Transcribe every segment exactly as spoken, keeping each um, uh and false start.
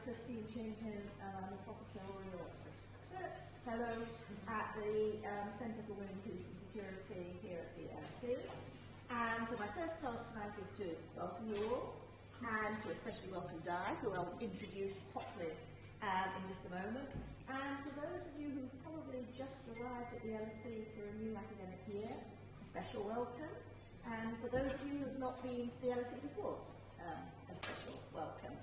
Christine Jenkins, and I'm a professorial research fellow at the um, Centre for Women, Peace and Security here at the L S E. And so my first task tonight is to welcome you all, and to especially welcome Di, who I'll introduce properly um, in just a moment. And for those of you who've probably just arrived at the L S E for a new academic year, a special welcome. And for those of you who have not been to the L S E before, um, a special welcome.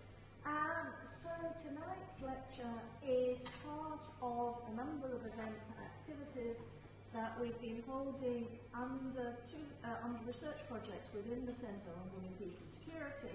Um, so tonight's lecture is part of a number of events and activities that we've been holding under two uh, under research projects within the Centre on Women, Peace and Security,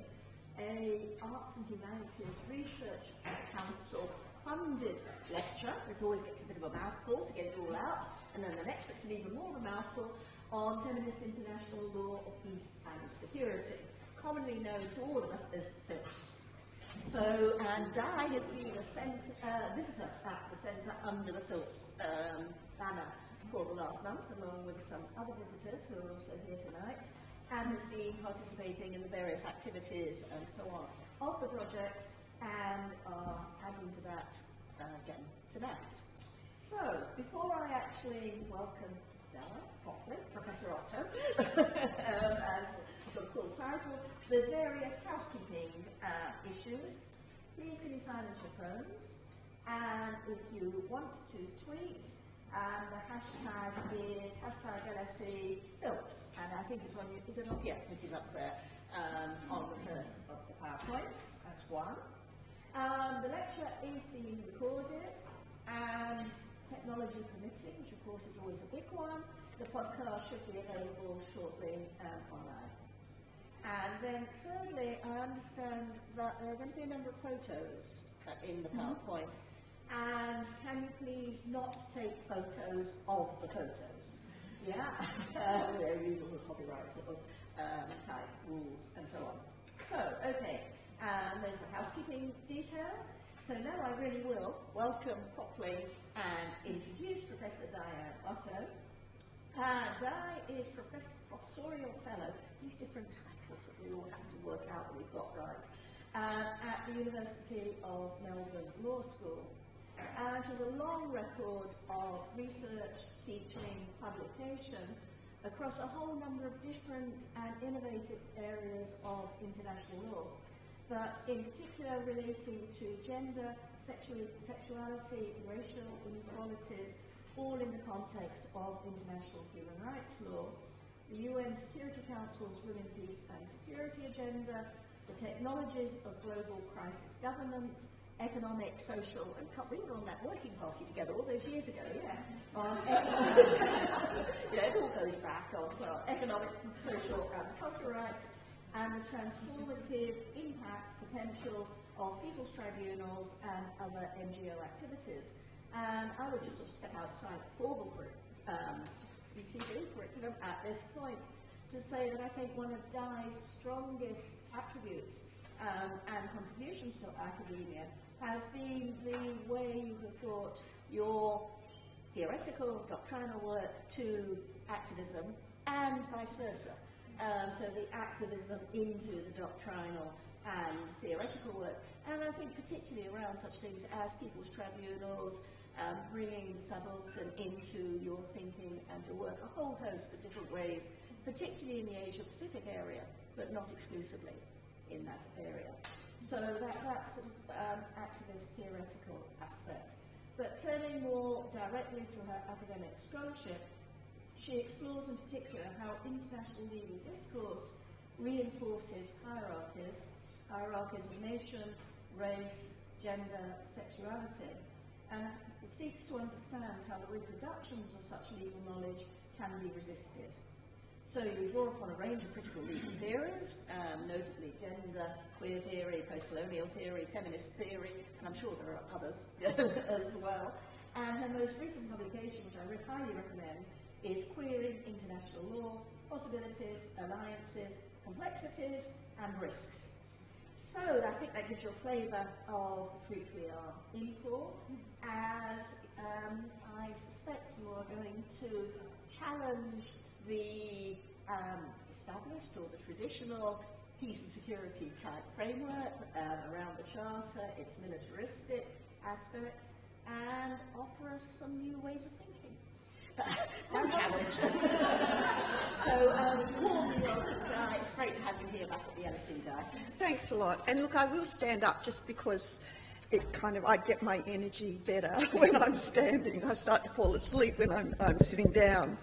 a Arts and Humanities Research Council funded lecture. It always gets a bit of a mouthful to get it all out, and then the next bit's an even more of a mouthful on feminist international law of peace and security, commonly known to all of us as FILPS. So, and Di has been a cent uh, visitor at the Centre under the FILPS um, banner for the last month, along with some other visitors who are also here tonight, and has been participating in the various activities and so on of the project, and are adding to that uh, again tonight. So, before I actually welcome Di properly, Professor Otto, um, as the full title, the various housekeeping uh, issues, please can you silence your phones, and if you want to tweet, and the hashtag is hashtag L S E FILPS, and I think it's on, is it on, yeah, it is up there um, on the first of the PowerPoints, that's one. Um, the lecture is being recorded, and technology permitting, which of course is always a big one, the podcast should be available shortly um, online. And then thirdly, I understand that there are going to be a number of photos uh, in the PowerPoint, and can you please not take photos of the photos? Yeah? uh, there are usual copyright sort of um, type rules and so on. So, okay, um, there's the housekeeping details. So now I really will welcome properly and introduce Professor Diane Otto. Uh, Di is professor, professorial fellow, these different titles that we all have to work out that we've got right, uh, at the University of Melbourne Law School. And she has a long record of research, teaching, publication across a whole number of different and innovative areas of international law, but in particular relating to gender, sexual, sexuality, racial inequalities, all in the context of international human rights law, the U N Security Council's Women, Peace and Security agenda, the technologies of global crisis governance, economic, social and cultural. We were on that working party together all those years ago, yeah. On yeah, it all goes back on well, economic, social and cultural rights, and the transformative impact potential of people's tribunals and other N G O activities. And I would just sort of step outside the formal um, C C B curriculum at this point to say that I think one of Di's strongest attributes um, and contributions to academia has been the way you have brought your theoretical, doctrinal work to activism and vice versa. Um, so the activism into the doctrinal and theoretical work, and I think particularly around such things as people's tribunals, um, bringing the subaltern into your thinking and your work, a whole host of different ways, particularly in the Asia-Pacific area, but not exclusively in that area. So that, that sort of um, activist theoretical aspect. But turning more directly to her academic scholarship, she explores in particular how international legal discourse reinforces hierarchies, hierarchies of nation, race, gender, sexuality, and it seeks to understand how the reproductions of such legal knowledge can be resisted. So you draw upon a range of critical legal theories, um, notably gender, queer theory, post-colonial theory, feminist theory, and I'm sure there are others as well. And her most recent publication, which I highly recommend, is Queering International Law, Possibilities, Alliances, Complexities, and Risks. So I think that gives you a flavour of the treat we are in for, as um, I suspect you are going to challenge the um, established or the traditional peace and security type framework um, around the Charter, its militaristic aspects, and offer us some new ways of thinking. One challenge. So, um, warmly welcome, Di. It's great to have you here back at the L S E, Di. Thanks a lot. And look, I will stand up just because it kind of, I get my energy better when I'm standing. I start to fall asleep when I'm, I'm sitting down.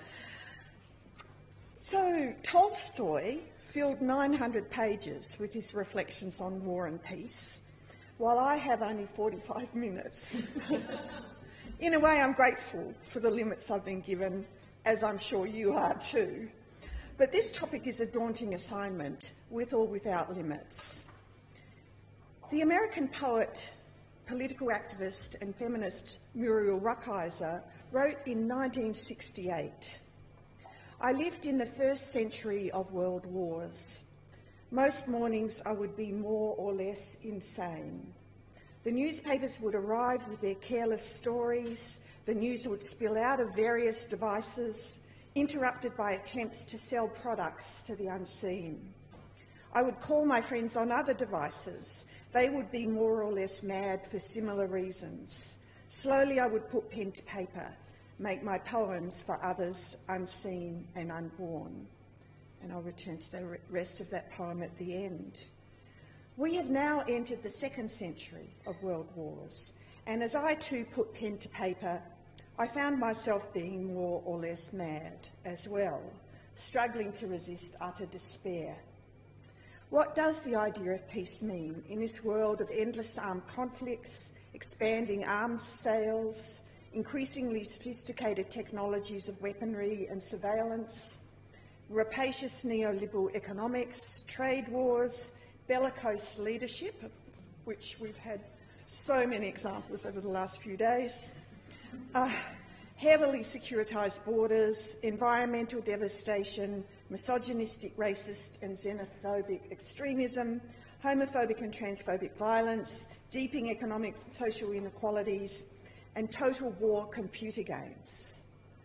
So, Tolstoy filled nine hundred pages with his reflections on war and peace, while I have only forty-five minutes. In a way, I'm grateful for the limits I've been given, as I'm sure you are too. But this topic is a daunting assignment, with or without limits. The American poet, political activist and feminist Muriel Rukeyser wrote in nineteen sixty-eight, "I lived in the first century of world wars. Most mornings I would be more or less insane. The newspapers would arrive with their careless stories. The news would spill out of various devices, interrupted by attempts to sell products to the unseen. I would call my friends on other devices. They would be more or less mad for similar reasons. Slowly I would put pen to paper, make my poems for others unseen and unborn." And I'll return to the rest of that poem at the end. We have now entered the second century of world wars, and as I too put pen to paper, I found myself being more or less mad as well, struggling to resist utter despair. What does the idea of peace mean in this world of endless armed conflicts, expanding arms sales, increasingly sophisticated technologies of weaponry and surveillance, rapacious neoliberal economics, trade wars, bellicose leadership, of which we've had so many examples over the last few days, uh, heavily securitised borders, environmental devastation, misogynistic, racist and xenophobic extremism, homophobic and transphobic violence, deepening economic and social inequalities, and total war computer games.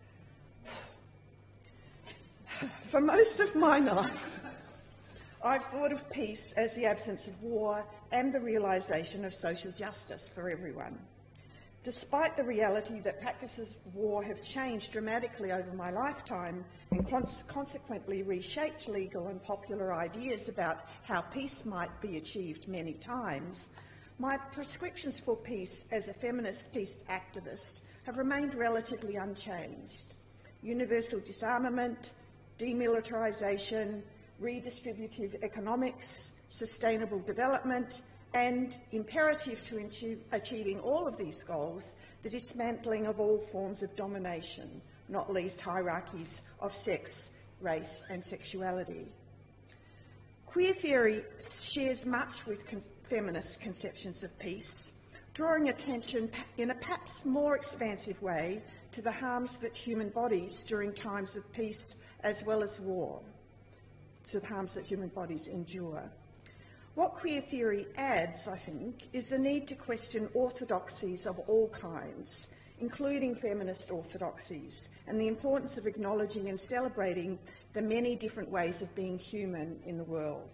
For most of my life, I've thought of peace as the absence of war and the realisation of social justice for everyone. Despite the reality that practices of war have changed dramatically over my lifetime and cons- consequently reshaped legal and popular ideas about how peace might be achieved many times, my prescriptions for peace as a feminist peace activist have remained relatively unchanged. Universal disarmament, demilitarisation, redistributive economics, sustainable development, and imperative to achieve, achieving all of these goals, the dismantling of all forms of domination, not least hierarchies of sex, race and sexuality. Queer theory shares much with con- feminist conceptions of peace, drawing attention in a perhaps more expansive way to the harms that human bodies during times of peace as well as war, to the harms that human bodies endure. What queer theory adds, I think, is the need to question orthodoxies of all kinds, including feminist orthodoxies, and the importance of acknowledging and celebrating the many different ways of being human in the world.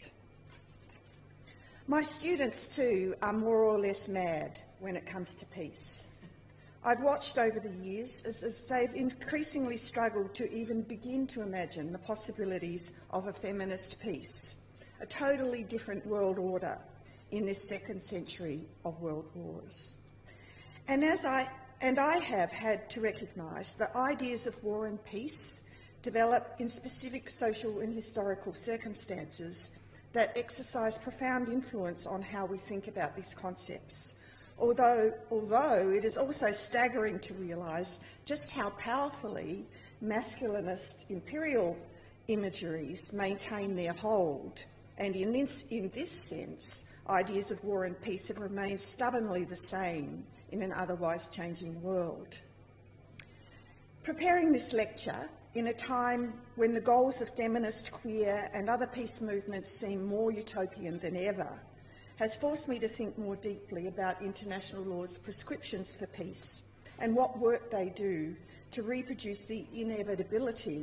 My students, too, are more or less mad when it comes to peace. I've watched over the years as, as they've increasingly struggled to even begin to imagine the possibilities of a feminist peace, a totally different world order in this second century of world wars. And as I and I have had to recognise that ideas of war and peace develop in specific social and historical circumstances that exercise profound influence on how we think about these concepts. Although, although it is also staggering to realise just how powerfully masculinist imperial imageries maintain their hold. And in this, in this sense, ideas of war and peace have remained stubbornly the same in an otherwise changing world. Preparing this lecture in a time when the goals of feminist, queer and other peace movements seem more utopian than ever has forced me to think more deeply about international law's prescriptions for peace and what work they do to reproduce the inevitability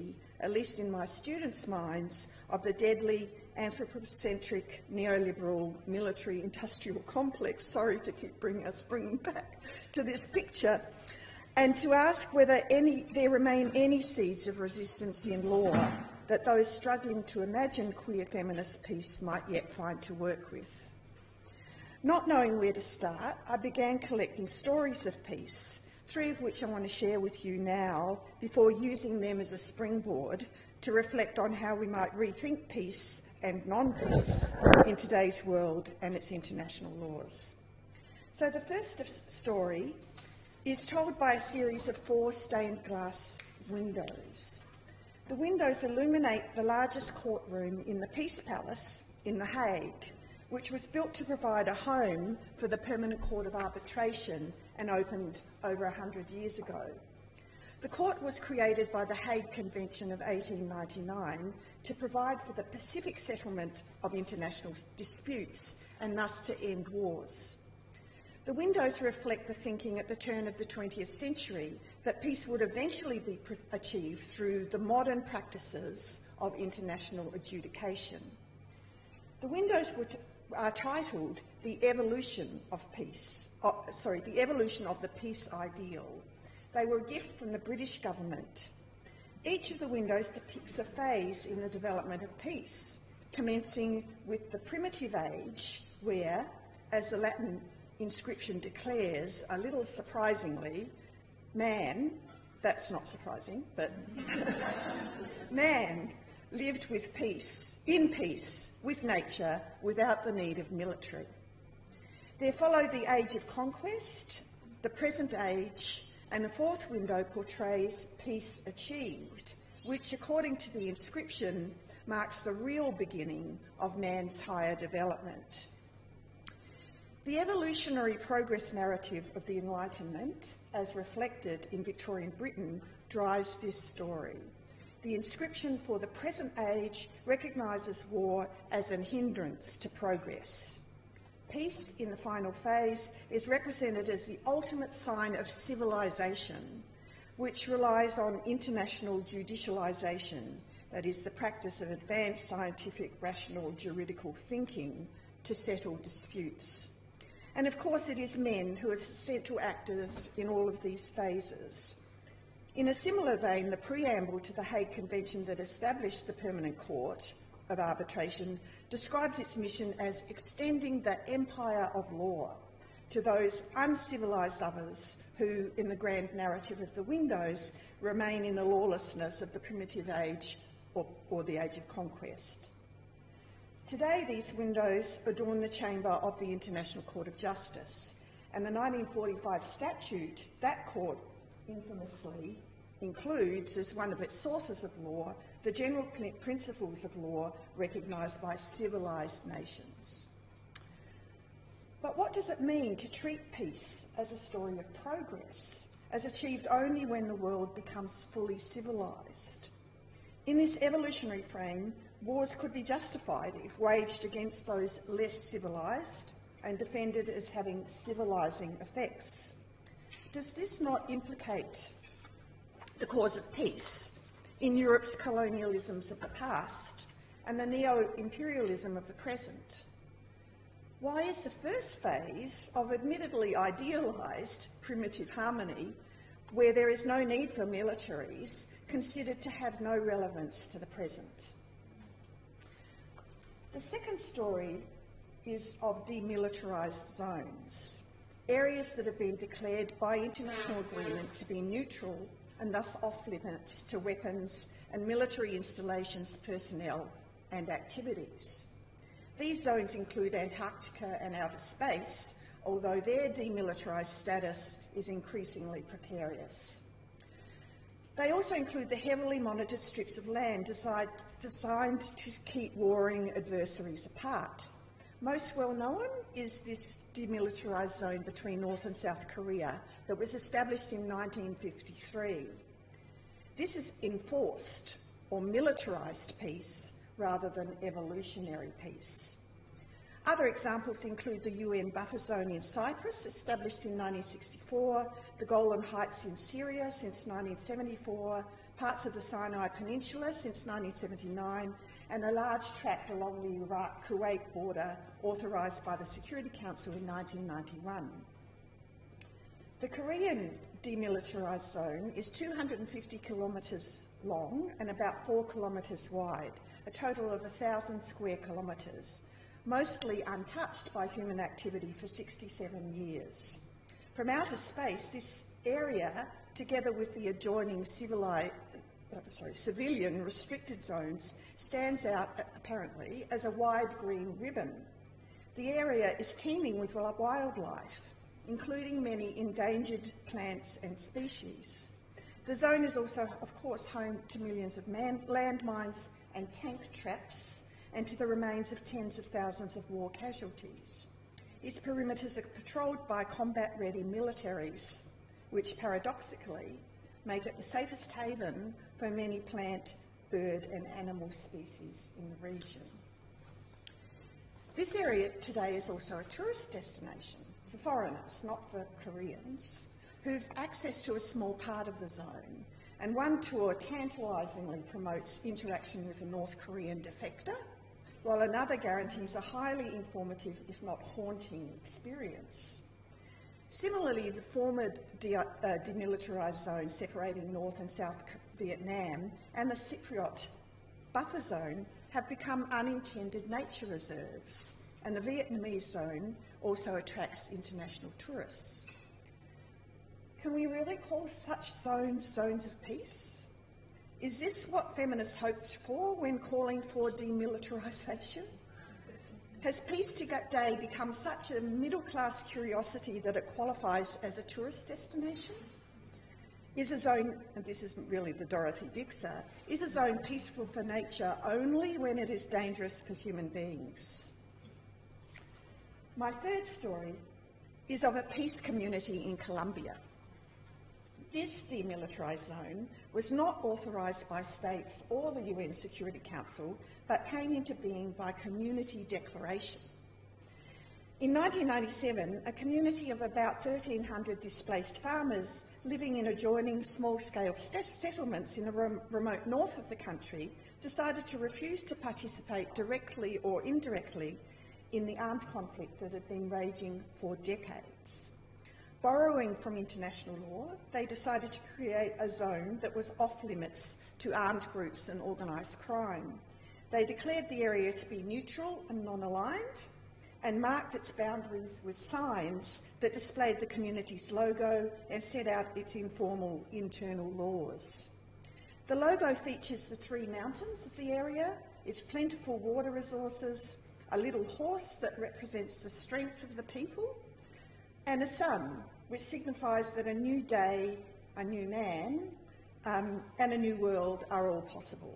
at least in my students' minds, of the deadly anthropocentric neoliberal military-industrial complex. Sorry to keep bringing us bringing back to this picture. And to ask whether any, there remain any seeds of resistance in law that those struggling to imagine queer feminist peace might yet find to work with. Not knowing where to start, I began collecting stories of peace, three of which I want to share with you now, before using them as a springboard to reflect on how we might rethink peace and non-peace in today's world and its international laws. So the first story is told by a series of four stained glass windows. The windows illuminate the largest courtroom in the Peace Palace in The Hague, which was built to provide a home for the Permanent Court of Arbitration and opened over one hundred years ago. The court was created by the Hague Convention of eighteen ninety-nine to provide for the pacific settlement of international disputes and thus to end wars. The windows reflect the thinking at the turn of the twentieth century that peace would eventually be achieved through the modern practices of international adjudication. The windows were t- are titled "The Evolution of Peace," oh, sorry, "The Evolution of the Peace Ideal." They were a gift from the British government. Each of the windows depicts a phase in the development of peace, commencing with the primitive age, where, as the Latin inscription declares, a little surprisingly, man, that's not surprising, but man lived with peace, in peace, with nature, without the need of military. There followed the age of conquest, the present age, and the fourth window portrays peace achieved, which, according to the inscription, marks the real beginning of man's higher development. The evolutionary progress narrative of the Enlightenment, as reflected in Victorian Britain, drives this story. The inscription for the present age recognises war as an hindrance to progress. Peace in the final phase is represented as the ultimate sign of civilisation, which relies on international judicialisation, that is, the practice of advanced scientific, rational, juridical thinking to settle disputes. And of course it is men who are central actors in all of these phases. In a similar vein, the preamble to the Hague Convention that established the Permanent Court of Arbitration describes its mission as extending the empire of law to those uncivilised others who, in the grand narrative of the windows, remain in the lawlessness of the primitive age or, or the age of conquest. Today, these windows adorn the chamber of the International Court of Justice, and the nineteen forty-five statute that court infamously includes, as one of its sources of law, the general principles of law recognised by civilised nations. But what does it mean to treat peace as a story of progress, as achieved only when the world becomes fully civilised? In this evolutionary frame, wars could be justified if waged against those less civilised and defended as having civilising effects. Does this not implicate the cause of peace in Europe's colonialisms of the past and the neo-imperialism of the present? Why is the first phase of admittedly idealised primitive harmony, where there is no need for militaries, considered to have no relevance to the present? The second story is of demilitarised zones, areas that have been declared by international agreement to be neutral and thus off-limits to weapons and military installations, personnel and activities. These zones include Antarctica and outer space, although their demilitarised status is increasingly precarious. They also include the heavily monitored strips of land designed, designed to keep warring adversaries apart. Most well known is this demilitarised zone between North and South Korea that was established in nineteen fifty-three. This is enforced or militarised peace rather than evolutionary peace. Other examples include the U N buffer zone in Cyprus, established in nineteen sixty-four, the Golan Heights in Syria since nineteen seventy-four, parts of the Sinai Peninsula since nineteen seventy-nine, and a large tract along the Iraq-Kuwait border authorised by the Security Council in nineteen ninety-one. The Korean demilitarised zone is two hundred fifty kilometres long and about four kilometres wide, a total of one thousand square kilometres, mostly untouched by human activity for sixty-seven years. From outer space, this area, together with the adjoining civili- uh, sorry, civilian restricted zones, stands out, uh, apparently, as a wide green ribbon. The area is teeming with wildlife, including many endangered plants and species. The zone is also, of course, home to millions of man- landmines and tank traps, and to the remains of tens of thousands of war casualties. Its perimeters are patrolled by combat-ready militaries, which paradoxically make it the safest haven for many plant, bird and animal species in the region. This area today is also a tourist destination for foreigners, not for Koreans, who've access to a small part of the zone, and one tour tantalisingly promotes interaction with a North Korean defector, while another guarantees a highly informative, if not haunting, experience. Similarly, the former de- uh, demilitarised zone separating North and South Vietnam and the Cypriot buffer zone have become unintended nature reserves, and the Vietnamese zone also attracts international tourists. Can we really call such zones zones of peace? Is this what feminists hoped for when calling for demilitarisation? Has Peace Day become such a middle-class curiosity that it qualifies as a tourist destination? Is a zone, and this isn't really the Dorothy Dixer, is a zone peaceful for nature only when it is dangerous for human beings? My third story is of a peace community in Colombia. This demilitarised zone was not authorised by states or the U N Security Council, but came into being by community declaration. In nineteen ninety-seven, a community of about thirteen hundred displaced farmers living in adjoining small-scale settlements in the rem- remote north of the country decided to refuse to participate directly or indirectly in the armed conflict that had been raging for decades. Borrowing from international law, they decided to create a zone that was off-limits to armed groups and organised crime. They declared the area to be neutral and non-aligned and marked its boundaries with signs that displayed the community's logo and set out its informal internal laws. The logo features the three mountains of the area, its plentiful water resources, a little horse that represents the strength of the people, and a sun, which signifies that a new day, a new man, um, and a new world are all possible.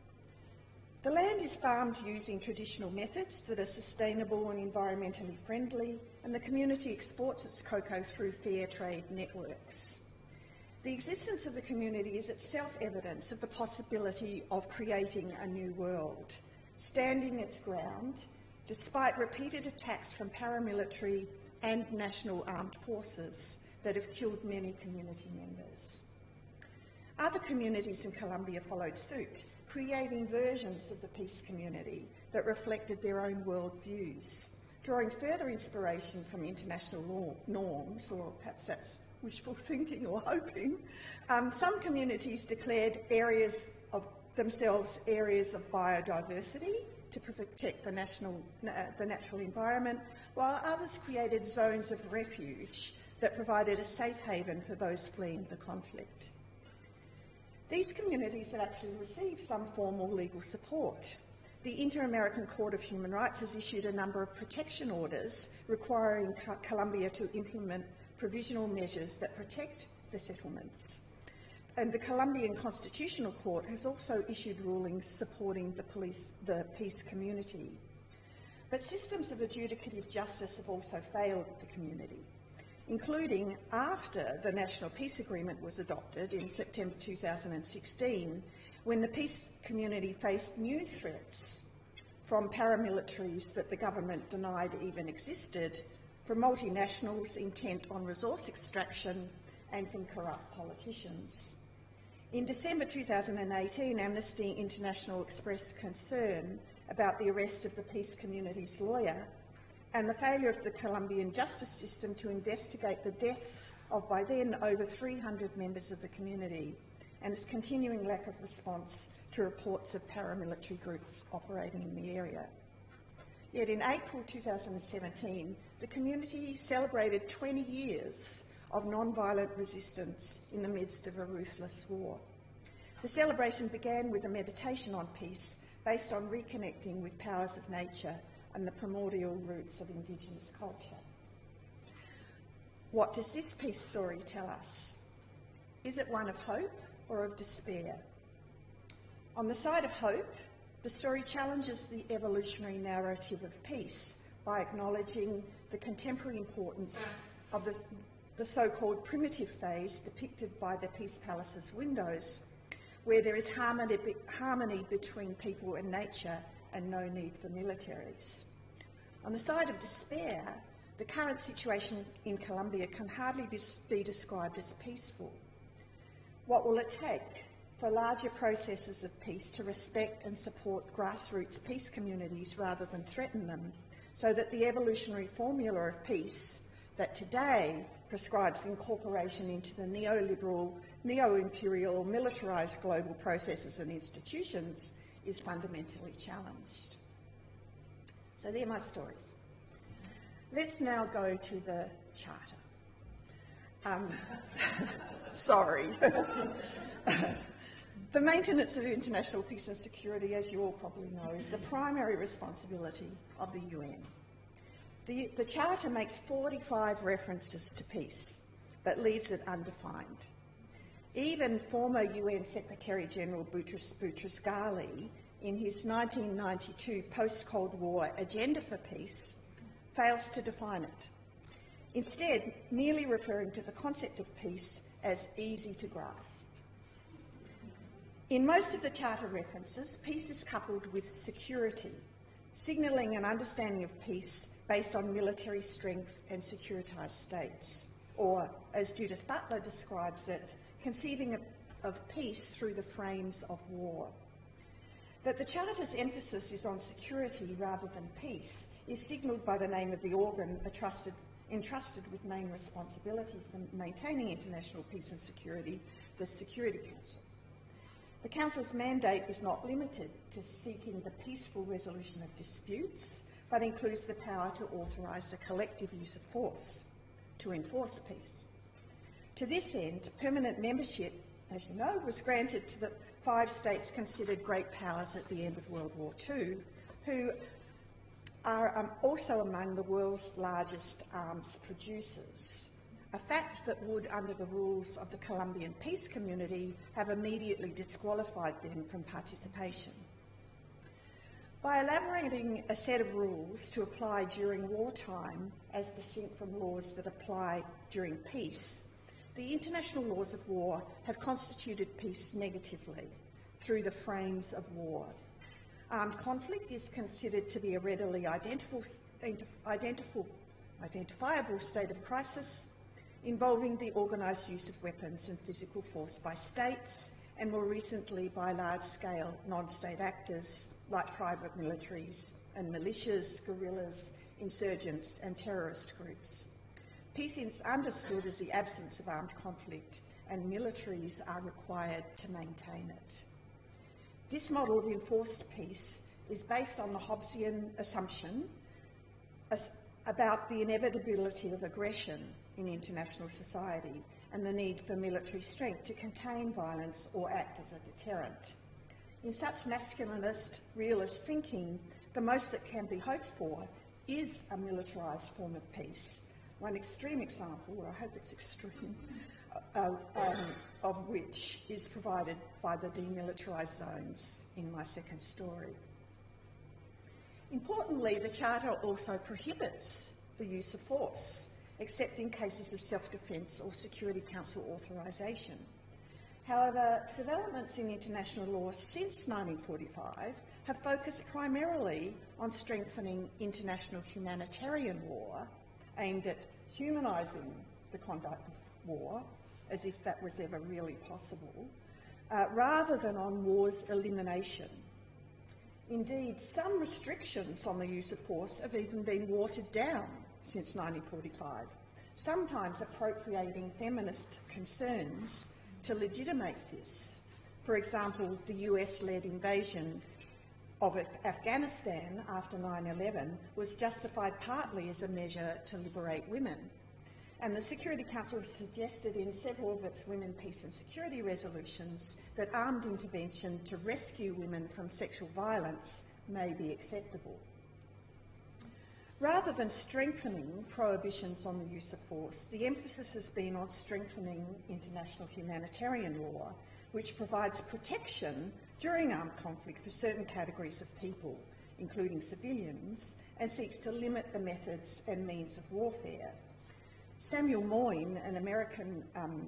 The land is farmed using traditional methods that are sustainable and environmentally friendly, and the community exports its cocoa through fair trade networks. The existence of the community is itself evidence of the possibility of creating a new world, standing its ground despite repeated attacks from paramilitary and national armed forces that have killed many community members. Other communities in Colombia followed suit, creating versions of the peace community that reflected their own worldviews, drawing further inspiration from international law, norms, or perhaps that's wishful thinking or hoping. Um, some communities declared areas of themselves areas of biodiversity to protect the, national, uh, the natural environment, while others created zones of refuge that provided a safe haven for those fleeing the conflict. These communities have actually received some formal legal support. The Inter-American Court of Human Rights has issued a number of protection orders requiring Co- Colombia to implement provisional measures that protect the settlements. And the Colombian Constitutional Court has also issued rulings supporting the, police, the peace community. But systems of adjudicative justice have also failed the community, including after the National Peace Agreement was adopted in September two thousand sixteen, when the peace community faced new threats from paramilitaries that the government denied even existed, from multinationals intent on resource extraction, and from corrupt politicians. In December two thousand eighteen, Amnesty International expressed concern about the arrest of the peace community's lawyer and the failure of the Colombian justice system to investigate the deaths of, by then, over three hundred members of the community, and its continuing lack of response to reports of paramilitary groups operating in the area. Yet in April two thousand seventeen, the community celebrated twenty years of non-violent resistance in the midst of a ruthless war. The celebration began with a meditation on peace based on reconnecting with powers of nature and the primordial roots of Indigenous culture. What does this peace story tell us? Is it one of hope or of despair? On the side of hope, the story challenges the evolutionary narrative of peace by acknowledging the contemporary importance of the, the so-called primitive phase depicted by the Peace Palace's windows, where there is harmony, harmony between people and nature and no need for militaries. On the side of despair, the current situation in Colombia can hardly be, be described as peaceful. What will it take for larger processes of peace to respect and support grassroots peace communities rather than threaten them, so that the evolutionary formula of peace that today prescribes incorporation into the neoliberal, neo-imperial, militarised global processes and institutions is fundamentally challenged? So they're my stories. Let's now go to the Charter. Um, sorry. The maintenance of international peace and security, as you all probably know, is the primary responsibility of the U N. The, the Charter makes forty-five references to peace, but leaves it undefined. Even former U N Secretary-General Boutros Boutros-Ghali, in his nineteen ninety-two post-Cold War Agenda for Peace, fails to define it, instead merely referring to the concept of peace as easy to grasp. In most of the Charter references, peace is coupled with security, signalling an understanding of peace based on military strength and securitised states, or, as Judith Butler describes it, conceiving of, of peace through the frames of war. That the Charter's emphasis is on security rather than peace is signalled by the name of the organ entrusted, entrusted with main responsibility for maintaining international peace and security, the Security Council. The Council's mandate is not limited to seeking the peaceful resolution of disputes, but includes the power to authorise the collective use of force to enforce peace. To this end, permanent membership, as you know, was granted to the five states considered great powers at the end of World War Two, who are um, also among the world's largest arms producers, a fact that would, under the rules of the Colombian peace community, have immediately disqualified them from participation. By elaborating a set of rules to apply during wartime as distinct from laws that apply during peace, the international laws of war have constituted peace negatively through the frames of war. Armed conflict is considered to be a readily identifiable, identifiable, identifiable state of crisis involving the organised use of weapons and physical force by states, and more recently by large-scale non-state actors like private militaries and militias, guerrillas, insurgents and terrorist groups. Peace is understood as the absence of armed conflict, and militaries are required to maintain it. This model of enforced peace is based on the Hobbesian assumption as about the inevitability of aggression in international society and the need for military strength to contain violence or act as a deterrent. In such masculinist, realist thinking, the most that can be hoped for is a militarised form of peace. One extreme example, or I hope it's extreme, uh, um, of which is provided by the demilitarised zones in my second story. Importantly, the Charter also prohibits the use of force, except in cases of self-defence or Security Council authorisation. However, developments in international law since nineteen forty-five have focused primarily on strengthening international humanitarian law aimed at humanising the conduct of war, as if that was ever really possible, uh, rather than on war's elimination. Indeed, some restrictions on the use of force have even been watered down since nineteen forty-five, sometimes appropriating feminist concerns to legitimate this. For example, the U S-led invasion of Afghanistan after nine eleven was justified partly as a measure to liberate women. And the Security Council has suggested in several of its Women, Peace and Security resolutions that armed intervention to rescue women from sexual violence may be acceptable. Rather than strengthening prohibitions on the use of force, the emphasis has been on strengthening international humanitarian law, which provides protection during armed conflict for certain categories of people, including civilians, and seeks to limit the methods and means of warfare. Samuel Moyn, an American, um,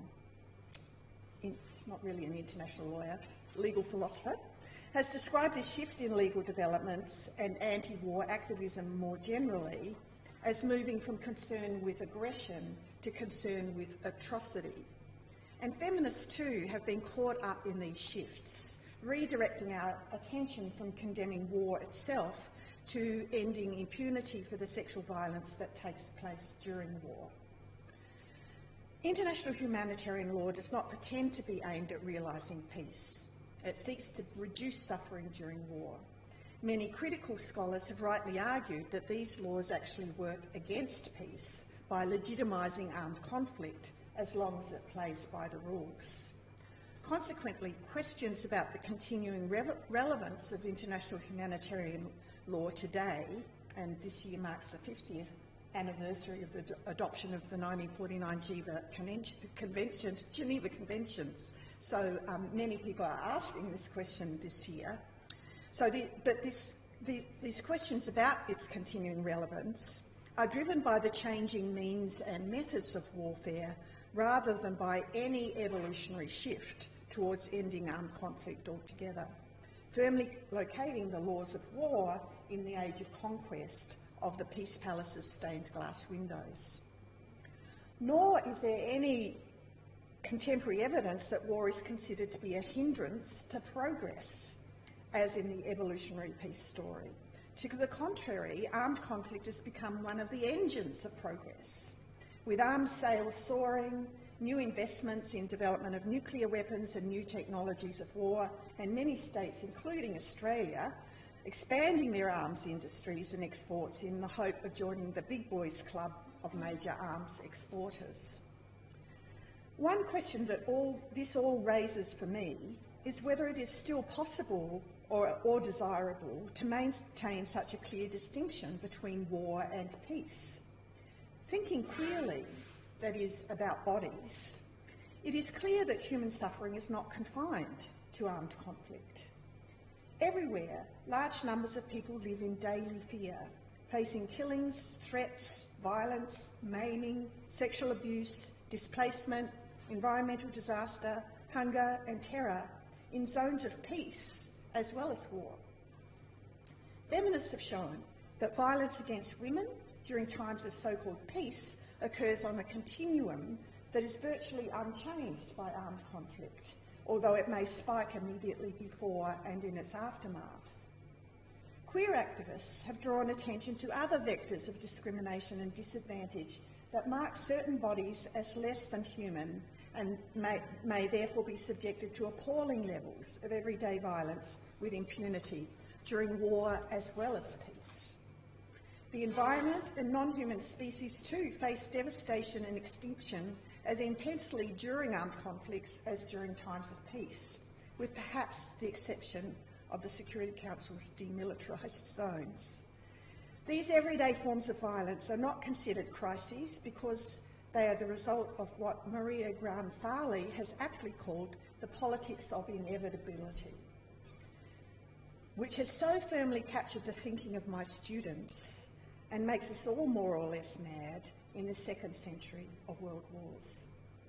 in, he's not really an international lawyer, legal philosopher, has described this shift in legal developments and anti-war activism more generally as moving from concern with aggression to concern with atrocity. And feminists too have been caught up in these shifts, redirecting our attention from condemning war itself to ending impunity for the sexual violence that takes place during war. International humanitarian law does not pretend to be aimed at realising peace. It seeks to reduce suffering during war. Many critical scholars have rightly argued that these laws actually work against peace by legitimising armed conflict as long as it plays by the rules. Consequently, questions about the continuing re- relevance of international humanitarian law today, and this year marks the fiftieth anniversary of the d- adoption of the nineteen forty-nine Geneva Convention, Geneva Conventions. So um, many people are asking this question this year. So, the, but this, the, these questions about its continuing relevance are driven by the changing means and methods of warfare rather than by any evolutionary shift towards ending armed conflict altogether, firmly locating the laws of war in the age of conquest of the peace palace's stained glass windows. Nor is there any contemporary evidence that war is considered to be a hindrance to progress, as in the evolutionary peace story. To the contrary, armed conflict has become one of the engines of progress, with arms sales soaring, new investments in development of nuclear weapons and new technologies of war, and many states, including Australia, expanding their arms industries and exports in the hope of joining the big boys club of major arms exporters. One question that all, this all raises for me is whether it is still possible or, or desirable to maintain such a clear distinction between war and peace. Thinking clearly, that is, about bodies, it is clear that human suffering is not confined to armed conflict. Everywhere, large numbers of people live in daily fear, facing killings, threats, violence, maiming, sexual abuse, displacement, environmental disaster, hunger and terror in zones of peace as well as war. Feminists have shown that violence against women during times of so-called peace occurs on a continuum that is virtually unchanged by armed conflict, although it may spike immediately before and in its aftermath. Queer activists have drawn attention to other vectors of discrimination and disadvantage that mark certain bodies as less than human and may, may therefore be subjected to appalling levels of everyday violence with impunity during war as well as peace. The environment and non-human species too face devastation and extinction as intensely during armed conflicts as during times of peace, with perhaps the exception of the Security Council's demilitarised zones. These everyday forms of violence are not considered crises because they are the result of what Maria Graham-Farley has aptly called the politics of inevitability, which has so firmly captured the thinking of my students and makes us all more or less mad in the second century of world wars.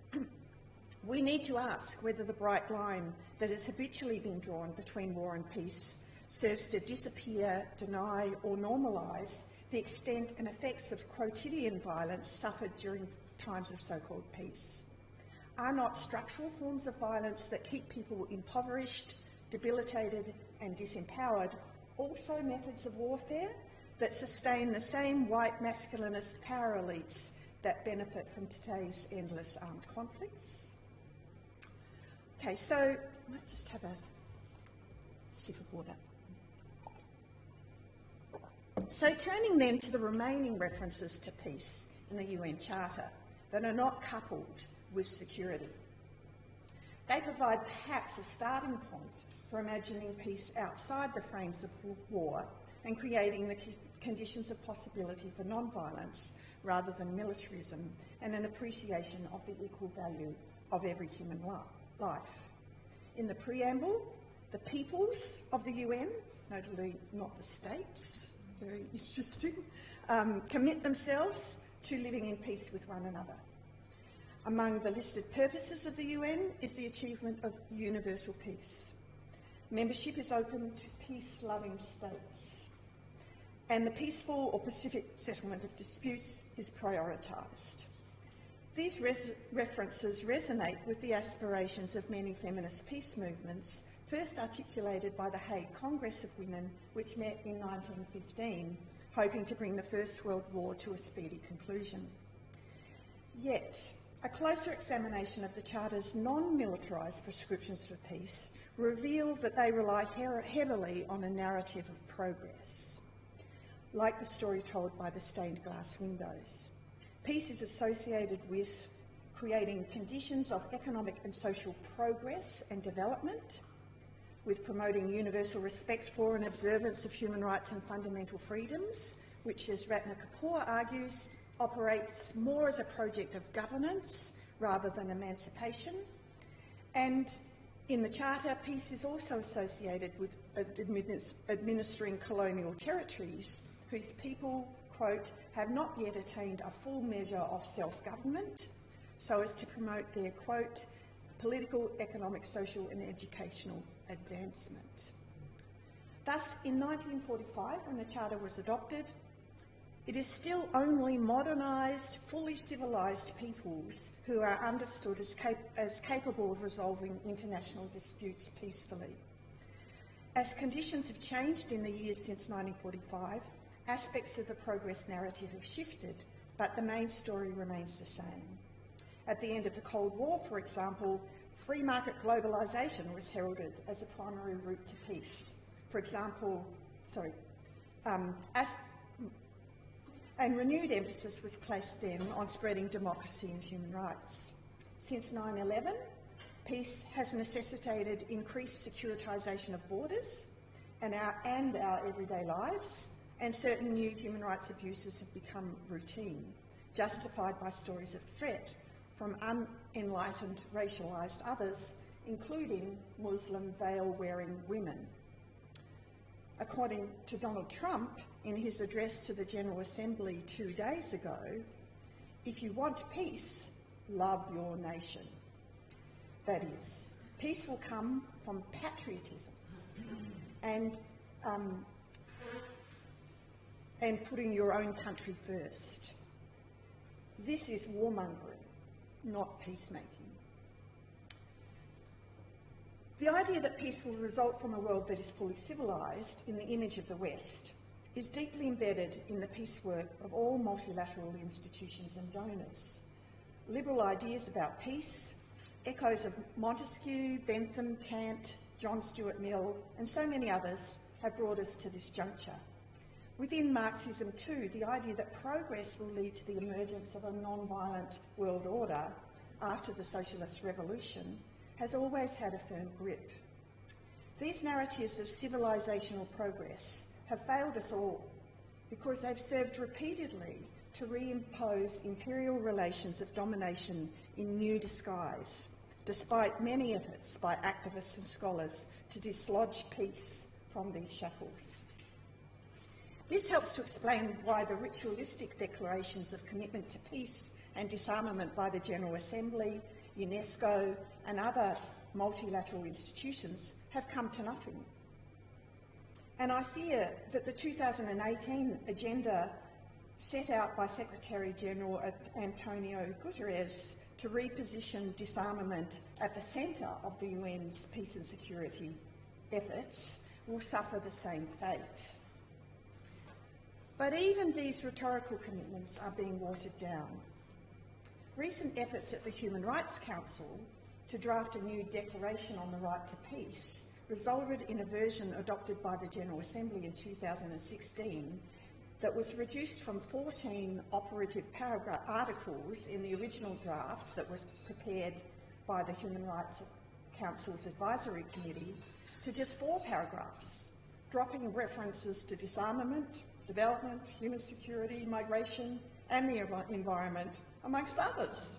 We need to ask whether the bright line that has habitually been drawn between war and peace serves to disappear, deny or normalise the extent and effects of quotidian violence suffered during times of so-called peace. Are not structural forms of violence that keep people impoverished, debilitated and disempowered also methods of warfare that sustain the same white masculinist power elites that benefit from today's endless armed conflicts? Okay, so I might just have a sip of water. So turning then to the remaining references to peace in the U N Charter that are not coupled with security. They provide perhaps a starting point for imagining peace outside the frames of war and creating the conditions of possibility for non-violence rather than militarism and an appreciation of the equal value of every human life. In the preamble, the peoples of the U N, notably not the states, very interesting, um, commit themselves to living in peace with one another. Among the listed purposes of the U N is the achievement of universal peace. Membership is open to peace-loving states, and the peaceful or pacific settlement of disputes is prioritised. These res- references resonate with the aspirations of many feminist peace movements, first articulated by the Hague Congress of Women, which met in nineteen fifteen, hoping to bring the First World War to a speedy conclusion. Yet, a closer examination of the Charter's non-militarised prescriptions for peace reveal that they rely he- heavily on a narrative of progress, like the story told by the stained glass windows. Peace is associated with creating conditions of economic and social progress and development, with promoting universal respect for and observance of human rights and fundamental freedoms, which, as Ratna Kapoor argues, operates more as a project of governance rather than emancipation. And in the Charter, peace is also associated with administ- administering colonial territories whose people, quote, have not yet attained a full measure of self-government, so as to promote their, quote, political, economic, social and educational advancement. Thus, in nineteen forty-five, when the Charter was adopted, it is still only modernised, fully civilised peoples who are understood as, cap- as capable of resolving international disputes peacefully. As conditions have changed in the years since nineteen forty-five, aspects of the progress narrative have shifted, but the main story remains the same. At the end of the Cold War, for example, free market globalisation was heralded as a primary route to peace. For example, sorry, um, as, and renewed emphasis was placed then on spreading democracy and human rights. Since nine eleven, peace has necessitated increased securitisation of borders and our, and our everyday lives, and certain new human rights abuses have become routine, justified by stories of threat from unenlightened, racialised others, including Muslim veil-wearing women. According to Donald Trump, in his address to the General Assembly two days ago, if you want peace, love your nation. That is, peace will come from patriotism and um, and putting your own country first. This is warmongering, not peacemaking. The idea that peace will result from a world that is fully civilised in the image of the West is deeply embedded in the peace work of all multilateral institutions and donors. Liberal ideas about peace, echoes of Montesquieu, Bentham, Kant, John Stuart Mill, and so many others have brought us to this juncture. Within Marxism too, the idea that progress will lead to the emergence of a non-violent world order after the socialist revolution has always had a firm grip. These narratives of civilisational progress have failed us all because they've served repeatedly to reimpose imperial relations of domination in new disguise, despite many efforts by activists and scholars to dislodge peace from these shackles. This helps to explain why the ritualistic declarations of commitment to peace and disarmament by the General Assembly, UNESCO and other multilateral institutions have come to nothing. And I fear that the two thousand eighteen agenda set out by Secretary-General Antonio Guterres to reposition disarmament at the centre of the U N's peace and security efforts will suffer the same fate. But even these rhetorical commitments are being watered down. Recent efforts at the Human Rights Council to draft a new declaration on the right to peace resulted in a version adopted by the General Assembly in two thousand sixteen that was reduced from fourteen operative paragraph articles in the original draft that was prepared by the Human Rights Council's Advisory Committee to just four paragraphs, dropping references to disarmament, development, human security, migration, and the environment, amongst others.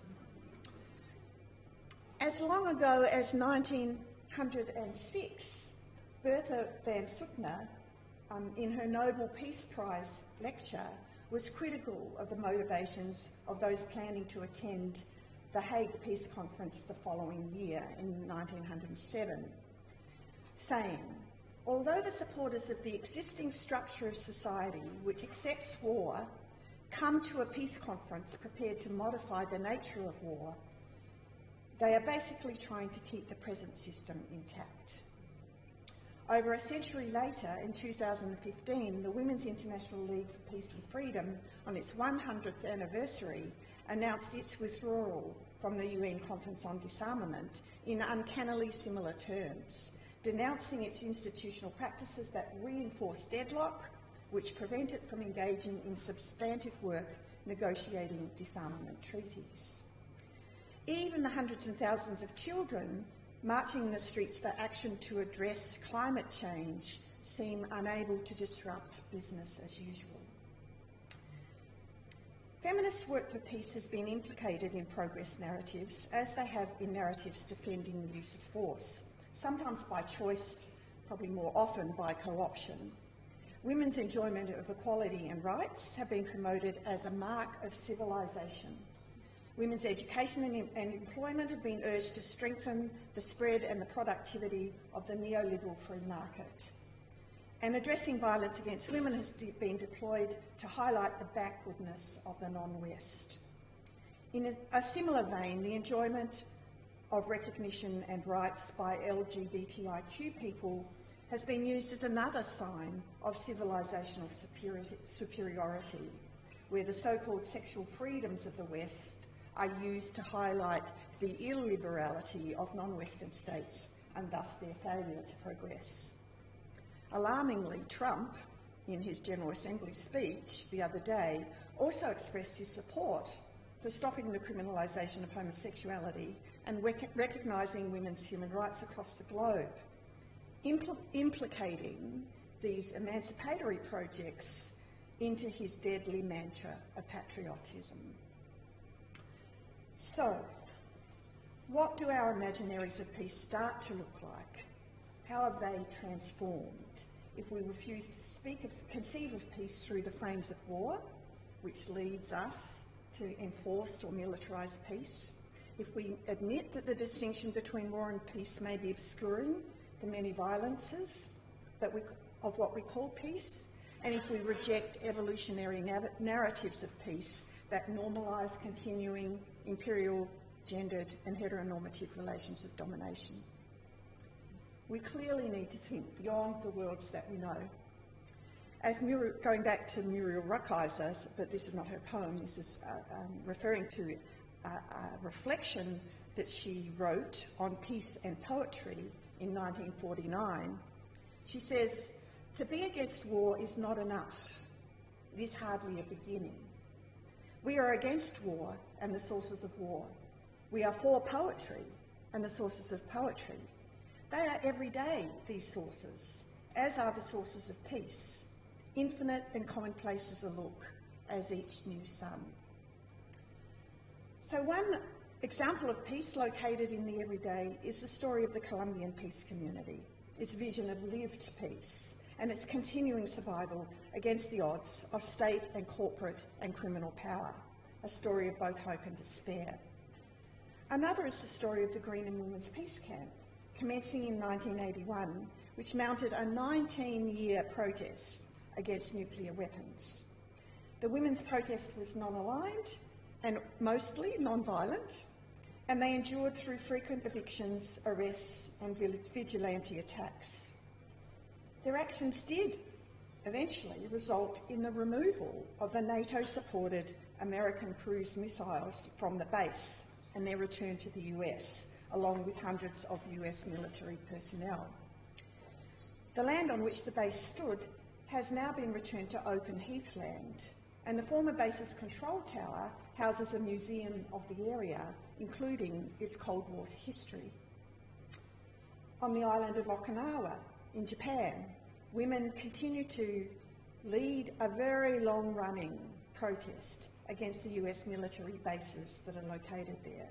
As long ago as nineteen oh six, Bertha Van Suttner, um, in her Nobel Peace Prize lecture, was critical of the motivations of those planning to attend the Hague Peace Conference the following year in nineteen oh seven, saying, although the supporters of the existing structure of society which accepts war come to a peace conference prepared to modify the nature of war, they are basically trying to keep the present system intact. Over a century later, in two thousand fifteen, the Women's International League for Peace and Freedom, on its one hundredth anniversary, announced its withdrawal from the U N Conference on Disarmament in uncannily similar terms, denouncing its institutional practices that reinforce deadlock, which prevent it from engaging in substantive work negotiating disarmament treaties. Even the hundreds and thousands of children marching in the streets for action to address climate change seem unable to disrupt business as usual. Feminist work for peace has been implicated in progress narratives, as they have in narratives defending the use of force, sometimes by choice, probably more often by co-option. Women's enjoyment of equality and rights have been promoted as a mark of civilisation. Women's education and, and employment have been urged to strengthen the spread and the productivity of the neoliberal free market. And addressing violence against women has de- been deployed to highlight the backwardness of the non-West. In a, a similar vein, the enjoyment of recognition and rights by L G B T I Q people has been used as another sign of civilisational superiority, where the so-called sexual freedoms of the West are used to highlight the illiberality of non-Western states and thus their failure to progress. Alarmingly, Trump, in his General Assembly speech the other day, also expressed his support for stopping the criminalisation of homosexuality and rec- recognising women's human rights across the globe, impl- implicating these emancipatory projects into his deadly mantra of patriotism. So, what do our imaginaries of peace start to look like? How are they transformed if we refuse to speak of, conceive of peace through the frames of war, which leads us to enforced or militarised peace? If we admit that the distinction between war and peace may be obscuring the many violences that we, of what we call peace, and if we reject evolutionary nav- narratives of peace that normalise continuing imperial, gendered and heteronormative relations of domination. We clearly need to think beyond the worlds that we know. As Muriel, going back to Muriel Rukeyser, but this is not her poem, this is uh, um, referring to a, a reflection that she wrote on peace and poetry in nineteen forty-nine. She says, "To be against war is not enough. It is hardly a beginning. We are against war and the sources of war. We are for poetry and the sources of poetry. They are everyday, these sources, as are the sources of peace, infinite and commonplace as a look, as each new sun." So one example of peace located in the everyday is the story of the Colombian peace community, its vision of lived peace, and its continuing survival against the odds of state and corporate and criminal power, a story of both hope and despair. Another is the story of the Green and Women's Peace Camp, commencing in nineteen eighty-one, which mounted a nineteen-year protest against nuclear weapons. The women's protest was non-aligned and mostly non-violent, and they endured through frequent evictions, arrests and vigilante attacks. Their actions did eventually result in the removal of the NATO-supported American cruise missiles from the base and their return to the U S, along with hundreds of U S military personnel. The land on which the base stood has now been returned to open heathland, and the former base's control tower houses a museum of the area, including its Cold War history. On the island of Okinawa, in Japan, women continue to lead a very long-running protest against the U S military bases that are located there.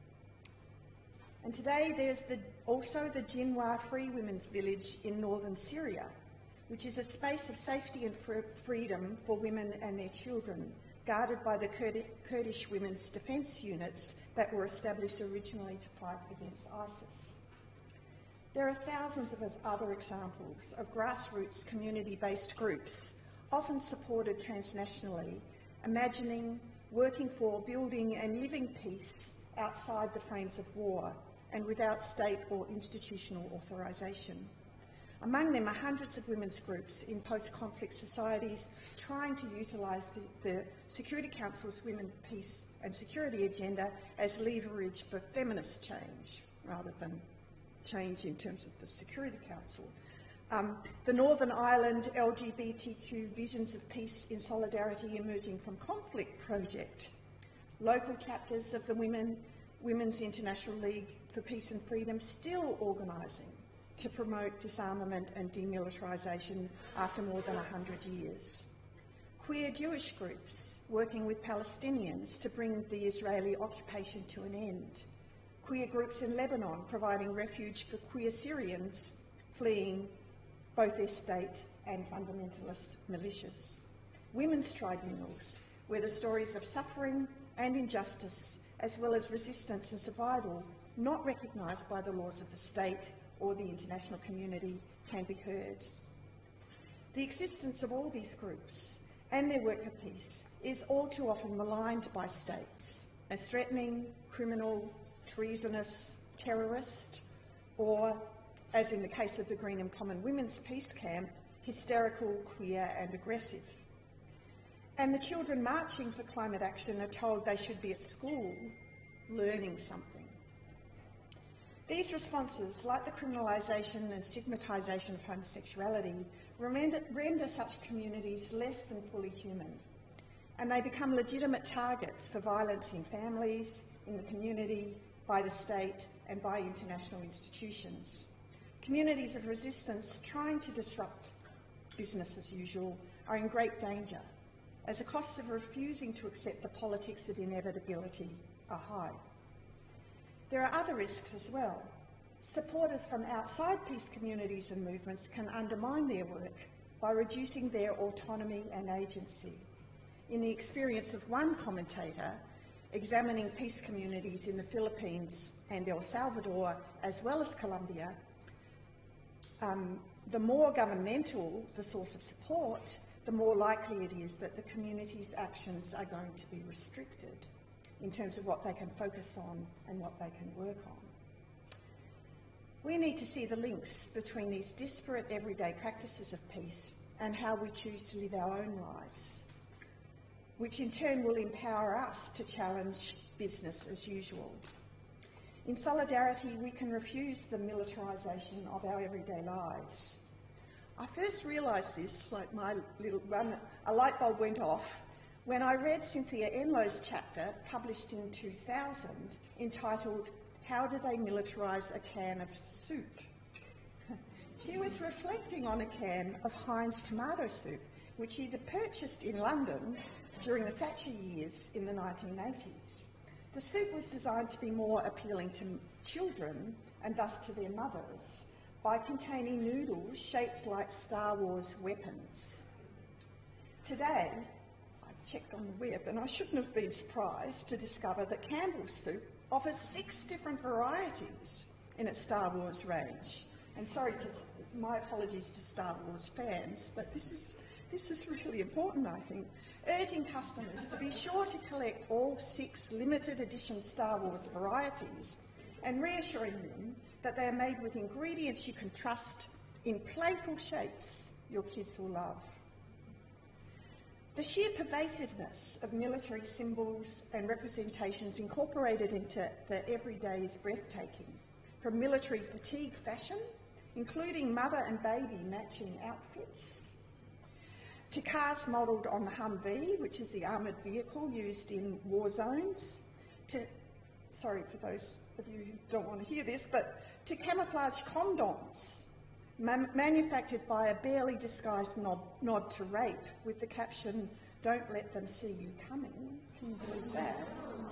And today there's the, also the Jinwa Free Women's Village in northern Syria, which is a space of safety and freedom for women and their children, guarded by the Kurdi Kurdish women's defence units that were established originally to fight against ISIS. There are thousands of other examples of grassroots community-based groups, often supported transnationally, imagining, working for, building and living peace outside the frames of war and without state or institutional authorisation. Among them are hundreds of women's groups in post-conflict societies trying to utilise the, the Security Council's Women, Peace and Security agenda as leverage for feminist change, rather than change in terms of the Security Council. Um, the Northern Ireland L G B T Q Visions of Peace in Solidarity Emerging from Conflict project. Local chapters of the Women, Women's International League for Peace and Freedom still organising to promote disarmament and demilitarisation after more than one hundred years. Queer Jewish groups working with Palestinians to bring the Israeli occupation to an end. Queer groups in Lebanon providing refuge for queer Syrians fleeing both their state and fundamentalist militias. Women's tribunals, where the stories of suffering and injustice, as well as resistance and survival, not recognised by the laws of the state or the international community, can be heard. The existence of all these groups and their work of peace is all too often maligned by states as threatening, criminal, treasonous, terrorist, or, as in the case of the Greenham Common Women's Peace Camp, hysterical, queer and aggressive. And the children marching for climate action are told they should be at school learning something. These responses, like the criminalisation and stigmatisation of homosexuality, render, render such communities less than fully human, and they become legitimate targets for violence in families, in the community, by the state and by international institutions. Communities of resistance trying to disrupt business as usual are in great danger, as the costs of refusing to accept the politics of inevitability are high. There are other risks as well. Supporters from outside peace communities and movements can undermine their work by reducing their autonomy and agency. In the experience of one commentator, examining peace communities in the Philippines and El Salvador, as well as Colombia, um, the more governmental the source of support, the more likely it is that the community's actions are going to be restricted in terms of what they can focus on and what they can work on. We need to see the links between these disparate everyday practices of peace and how we choose to live our own lives, which in turn will empower us to challenge business as usual. In solidarity, we can refuse the militarisation of our everyday lives. I first realised this, like my little one, a light bulb went off when I read Cynthia Enlow's chapter, published in two thousand, entitled "How Do They Militarise a Can of Soup?" She was reflecting on a can of Heinz tomato soup, which she'd purchased in London during the Thatcher years in the nineteen eighties. The soup was designed to be more appealing to children, and thus to their mothers, by containing noodles shaped like Star Wars weapons. Today, I checked on the web, and I shouldn't have been surprised to discover that Campbell's soup offers six different varieties in its Star Wars range. And sorry, to, my apologies to Star Wars fans, but this is, this is really important, I think, urging customers to be sure to collect all six limited edition Star Wars varieties and reassuring them that they are made with ingredients you can trust in playful shapes your kids will love. The sheer pervasiveness of military symbols and representations incorporated into the everyday is breathtaking, from military fatigue fashion, including mother and baby matching outfits, to cars modelled on the Humvee, which is the armoured vehicle used in war zones, to, sorry for those of you who don't want to hear this, but to camouflage condoms man manufactured by a barely disguised nod, nod to rape with the caption, "Don't let them see you coming." Can you believe that?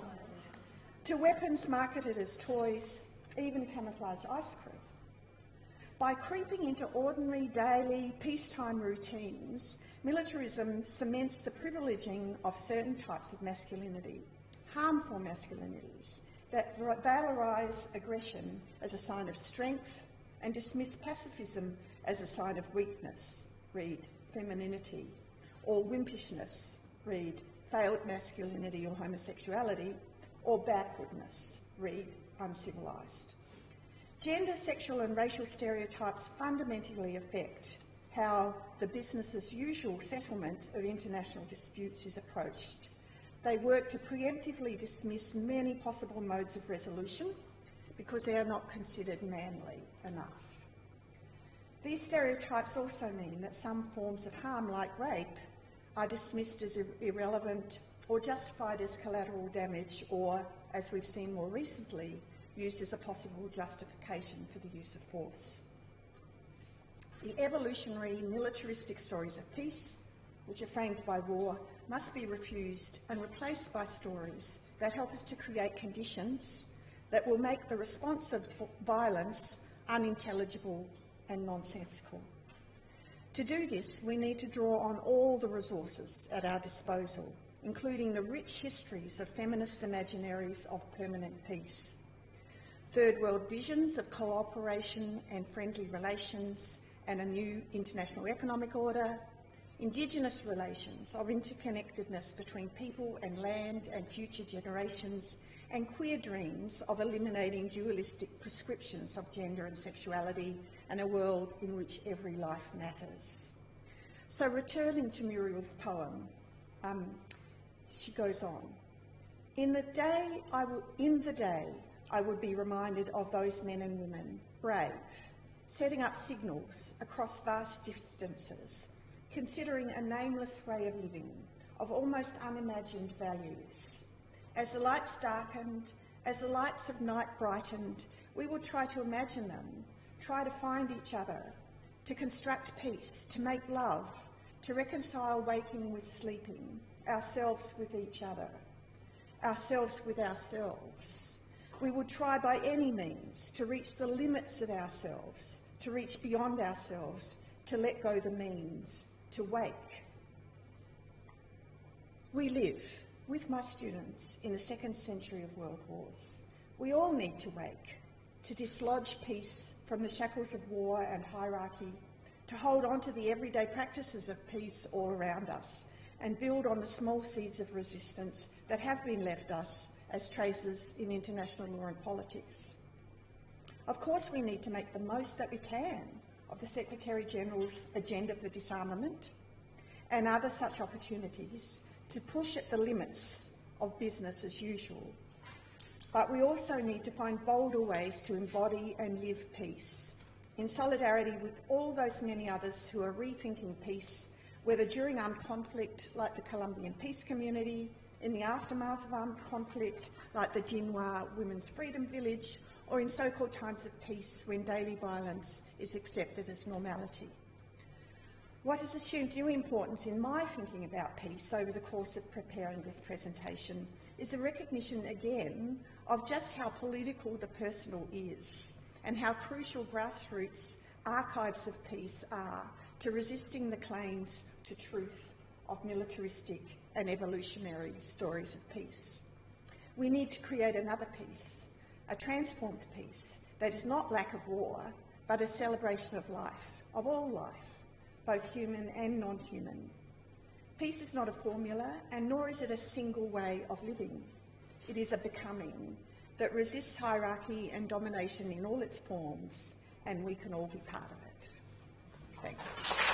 To weapons marketed as toys, even camouflage ice cream. By creeping into ordinary daily peacetime routines, militarism cements the privileging of certain types of masculinity, harmful masculinities, that valorise aggression as a sign of strength and dismiss pacifism as a sign of weakness, read femininity, or wimpishness, read failed masculinity or homosexuality, or backwardness, read uncivilised. Gender, sexual and racial stereotypes fundamentally affect how the business as usual settlement of international disputes is approached. They work to preemptively dismiss many possible modes of resolution because they are not considered manly enough. These stereotypes also mean that some forms of harm, like rape, are dismissed as ir irrelevant or justified as collateral damage, or, as we've seen more recently, used as a possible justification for the use of force. The evolutionary militaristic stories of peace, which are framed by war, must be refused and replaced by stories that help us to create conditions that will make the response of violence unintelligible and nonsensical. To do this, we need to draw on all the resources at our disposal, including the rich histories of feminist imaginaries of permanent peace, third world visions of cooperation and friendly relations and a new international economic order, Indigenous relations of interconnectedness between people and land and future generations, and queer dreams of eliminating dualistic prescriptions of gender and sexuality and a world in which every life matters. So returning to Muriel's poem, um, she goes on, in the day I will, in the day I would be reminded of those men and women, brave, setting up signals across vast distances, considering a nameless way of living, of almost unimagined values. As the lights darkened, as the lights of night brightened, we would try to imagine them, try to find each other, to construct peace, to make love, to reconcile waking with sleeping, ourselves with each other, ourselves with ourselves. We would try by any means to reach the limits of ourselves, to reach beyond ourselves, to let go the means, to wake. We live with my students in the second century of world wars. We all need to wake, to dislodge peace from the shackles of war and hierarchy, to hold on to the everyday practices of peace all around us, and build on the small seeds of resistance that have been left us as traces in international law and politics. Of course, we need to make the most that we can of the Secretary-General's agenda for disarmament and other such opportunities to push at the limits of business as usual. But we also need to find bolder ways to embody and live peace, in solidarity with all those many others who are rethinking peace, whether during armed conflict like the Colombian Peace Community, in the aftermath of armed conflict like the Jinhua Women's Freedom Village, or in so-called times of peace when daily violence is accepted as normality. What has assumed due importance in my thinking about peace over the course of preparing this presentation is a recognition again of just how political the personal is and how crucial grassroots archives of peace are to resisting the claims to truth of militaristic and evolutionary stories of peace. We need to create another peace, a transformed peace that is not lack of war, but a celebration of life, of all life, both human and non-human. Peace is not a formula, and nor is it a single way of living. It is a becoming that resists hierarchy and domination in all its forms, and we can all be part of it. Thanks.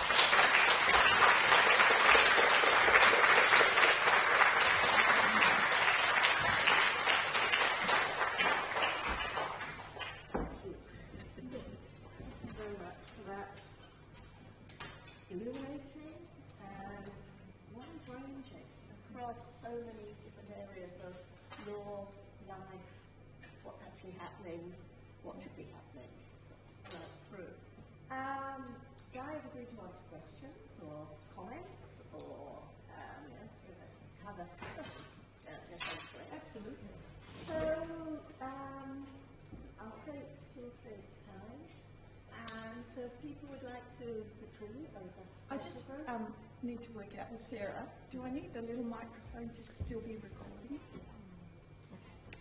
Illuminating and wide-ranging across so many different areas of law, life, what's actually happening, what should be happening, right through. Um, guys agree to answer questions or comments or um, you know, have a discussion, uh, essentially. Absolutely. So um, I'll take two or three at a time. And so if people would like to contribute, there's a I just um, need to work out with Sarah. Do I need the little microphone to still be recording? Okay.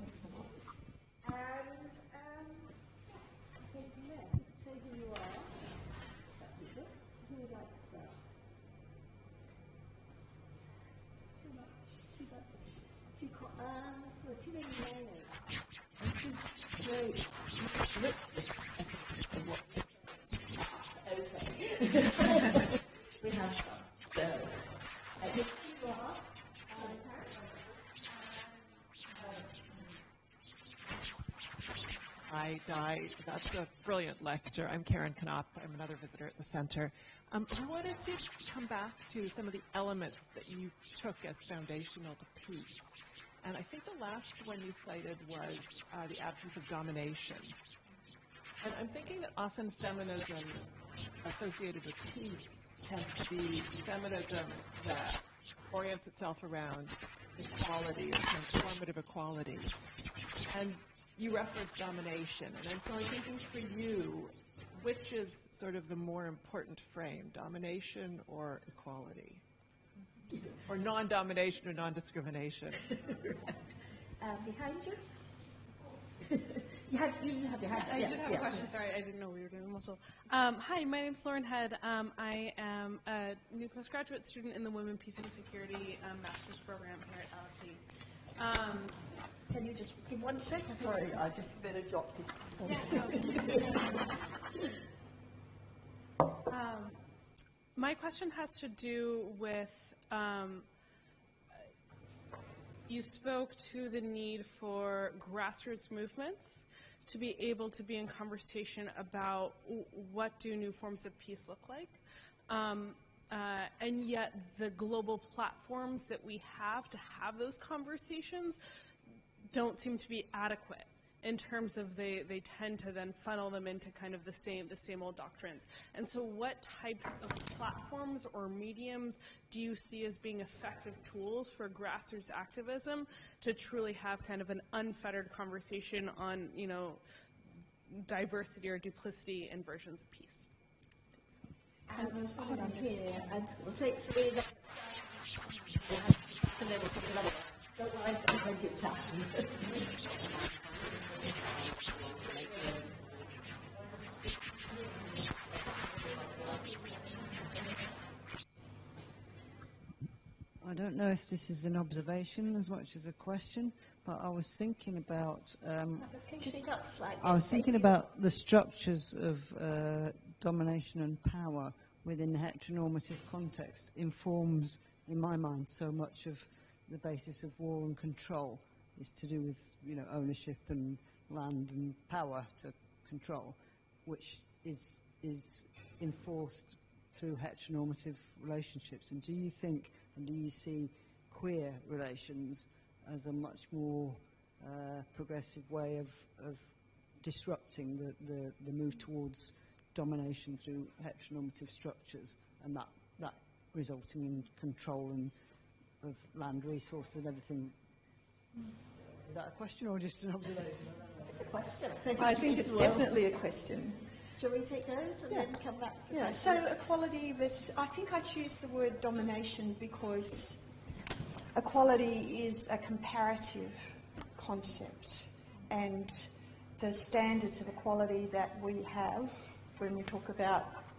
And um, I think from there, you could say who you are. That'd be good. Who would like to start? Too much. Too much. Too co- um, so too many layers. And too great. Okay. We have some. So, uh, here you are. Um, I died. That's a brilliant lecture. I'm Karen Knopp. I'm another visitor at the Centre. Um, I wanted to come back to some of the elements that you took as foundational to peace. And I think the last one you cited was uh, the absence of domination. And I'm thinking that often feminism associated with peace tends to be feminism that orients itself around equality or transformative equality. And you referenced domination, and so I'm thinking for you, which is sort of the more important frame, domination or equality? Or non-domination or non-discrimination? uh, behind you? you, had, you have your hand. I yes, did have yeah. a question. Sorry, I didn't know we were doing multiple. Um, hi, my name's Lauren Head. Um, I am a new postgraduate student in the Women, Peace and Security um, Master's Program here at L S E. Um, Can you just give one second? Sorry, I just better drop this. um, my question has to do with, um, you spoke to the need for grassroots movements to be able to be in conversation about w- what do new forms of peace look like. Um, uh, and yet the global platforms that we have to have those conversations don't seem to be adequate in terms of they, they tend to then funnel them into kind of the same the same old doctrines. And so what types of platforms or mediums do you see as being effective tools for grassroots activism to truly have kind of an unfettered conversation on, you know, diversity or duplicity and versions of peace? And there's one on here, and we'll take three of them. And then we'll take another one. Don't worry, I've got plenty of time. I don't know if this is an observation as much as a question, but I was thinking about. Um, Just start slightly. I was thinking about the structures of uh, domination and power within the heteronormative context informs, in my mind, so much of the basis of war and control is to do with, you know, ownership and land and power to control, which is is enforced through heteronormative relationships. And do you think, and do you see queer relations as a much more uh, progressive way of, of disrupting the, the, the move towards domination through heteronormative structures, and that, that resulting in control and of land resources and everything? Is that a question or just an observation? It's a question. I think it's definitely a question. Shall we take those and Yeah. then come back to Yeah, questions? so equality versus, I think I choose the word domination because equality is a comparative concept, and the standards of equality that we have when we talk about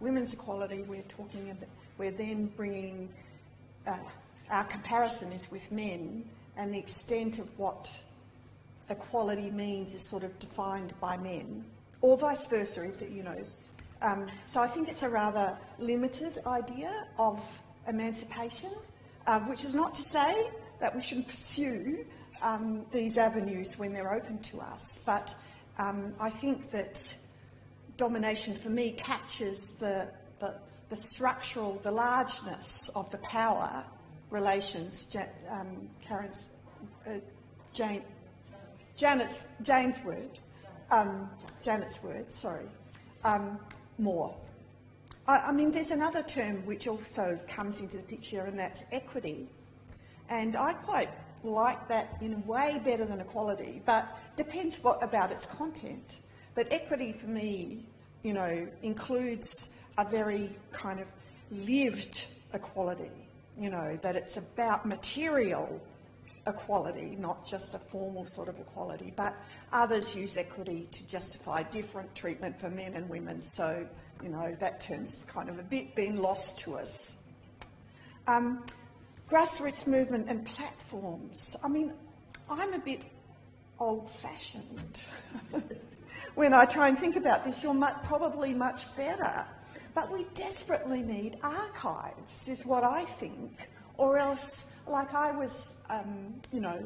women's equality, we're talking about, we're then bringing, uh, our comparison is with men, and the extent of what equality means is sort of defined by men, or vice versa, if, you know. Um, so I think it's a rather limited idea of emancipation, uh, which is not to say that we shouldn't pursue um, these avenues when they're open to us, but um, I think that domination for me captures the, the, the structural, the largeness of the power relations, ja um, Karen's, uh, Jane, Janet's, Jane's word, um, Janet's word, sorry, um, more. I, I mean, there's another term which also comes into the picture, and that's equity. And I quite like that in a way better than equality, but depends what about its content. But equity for me, you know, includes a very kind of lived equality, you know, that it's about material equality, not just a formal sort of equality. But others use equity to justify different treatment for men and women, so, you know, that term's kind of a bit been lost to us. Um, grassroots movement and platforms. I mean, I'm a bit old-fashioned. When I try and think about this, you're much, probably much better. But we desperately need archives, is what I think, or else, like I was, um, you know,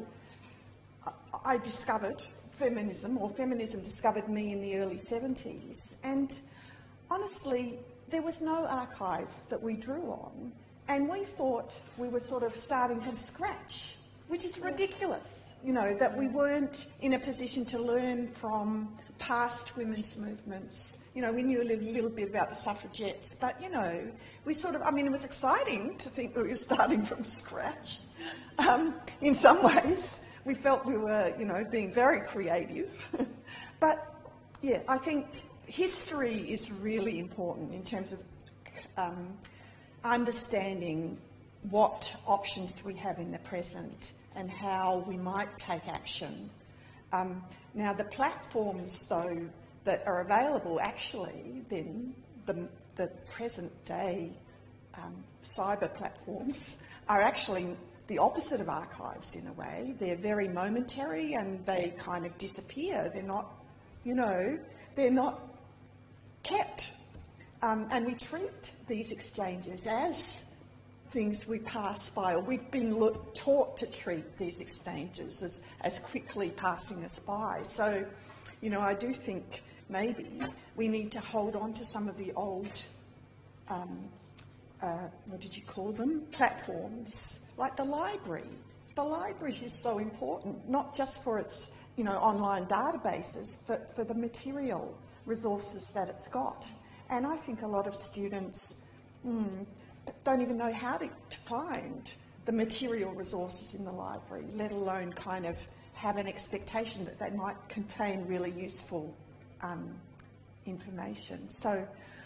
I discovered feminism, or feminism discovered me in the early seventies, and honestly, there was no archive that we drew on, and we thought we were sort of starting from scratch, which is ridiculous, you know, that we weren't in a position to learn from past women's movements. You know, we knew a little, little bit about the suffragettes, but, you know, we sort of, I mean, it was exciting to think that we were starting from scratch. Um, in some ways, we felt we were, you know, being very creative. But, yeah, I think history is really important in terms of um, understanding what options we have in the present and how we might take action. Um, now, the platforms, though, that are available, actually, then the, the present-day um, cyber platforms are actually the opposite of archives in a way. They're very momentary and they kind of disappear. They're not, you know, they're not kept. Um, and we treat these exchanges as things we pass by, or we've been look, taught to treat these exchanges as, as quickly passing us by. So, you know, I do think maybe we need to hold on to some of the old, um, uh, what did you call them, platforms, like the library. The library is so important, not just for its, you know, online databases, but for the material resources that it's got. And I think a lot of students mm, don't even know how to, to find the material resources in the library, let alone kind of have an expectation that they might contain really useful um, information. So,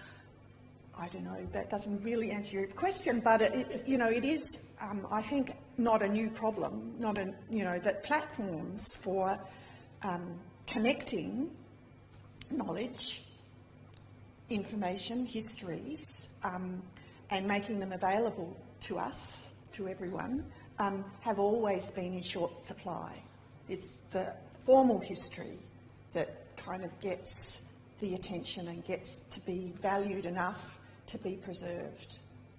I don't know, that doesn't really answer your question, but it, it's, you know, it is, um, I think, not a new problem, not a, you know, that platforms for um, connecting knowledge, information, histories, um, and making them available to us, to everyone, um, have always been in short supply. It's the formal history that kind of gets the attention and gets to be valued enough to be preserved.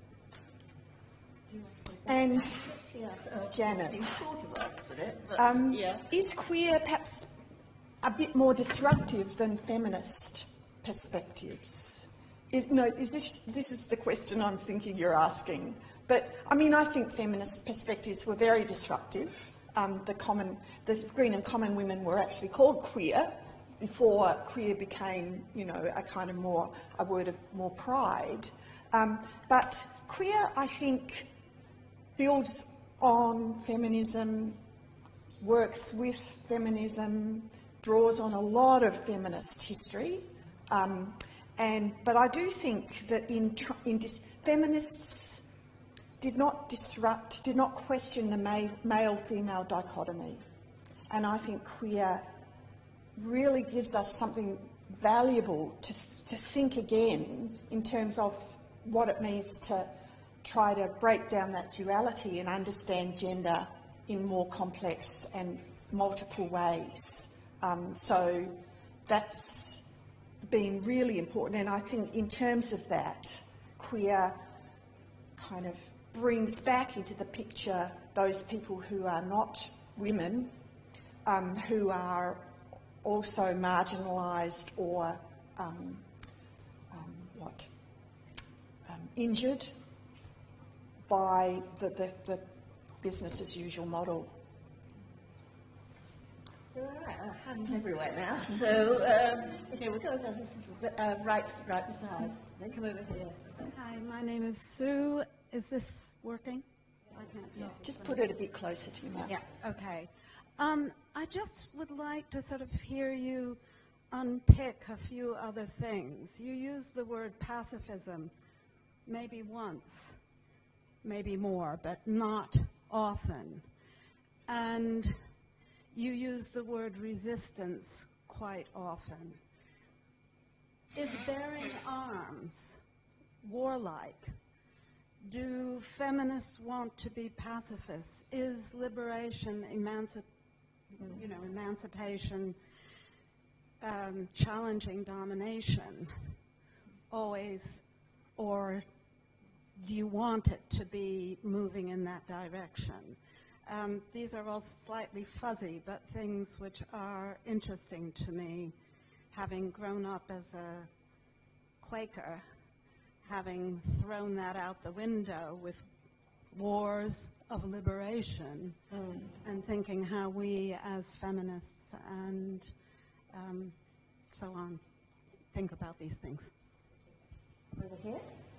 And Yeah, uh, Janet, you sort of answered it, but um, yeah. is queer perhaps a bit more disruptive than feminist perspectives? Is, no, is this, this is the question I'm thinking you're asking. But, I mean, I think feminist perspectives were very disruptive. Um, the, common, the Green and Common women were actually called queer before queer became, you know, a kind of more, a word of more pride. Um, but queer, I think, builds on feminism, works with feminism, draws on a lot of feminist history. Um, and, but I do think that in, in dis, feminists did not disrupt, did not question the male-female dichotomy. And I think queer really gives us something valuable to, to think again in terms of what it means to try to break down that duality and understand gender in more complex and multiple ways. Um, so that's been really important, and I think in terms of that, queer kind of brings back into the picture those people who are not women, um, who are also marginalised or um, um, what um, injured by the, the, the business as usual model. All right, uh, hands everywhere now. So, um, okay, we'll go over this, uh, right, right beside. Then come over here. Hi, my name is Sue. Is this working? I can't Yeah, tell. just put it a bit closer to your mouth. Yeah, okay. Um, I just would like to sort of hear you unpick a few other things. You used the word pacifism maybe once, maybe more, but not often. And you use the word resistance quite often. Is bearing arms warlike? Do feminists want to be pacifists? Is liberation, emancip- you know, emancipation, um, challenging domination always, or do you want it to be moving in that direction? Um, these are all slightly fuzzy, but things which are interesting to me, having grown up as a Quaker, having thrown that out the window with wars of liberation, mm. and thinking how we as feminists and um, so on think about these things. Over here.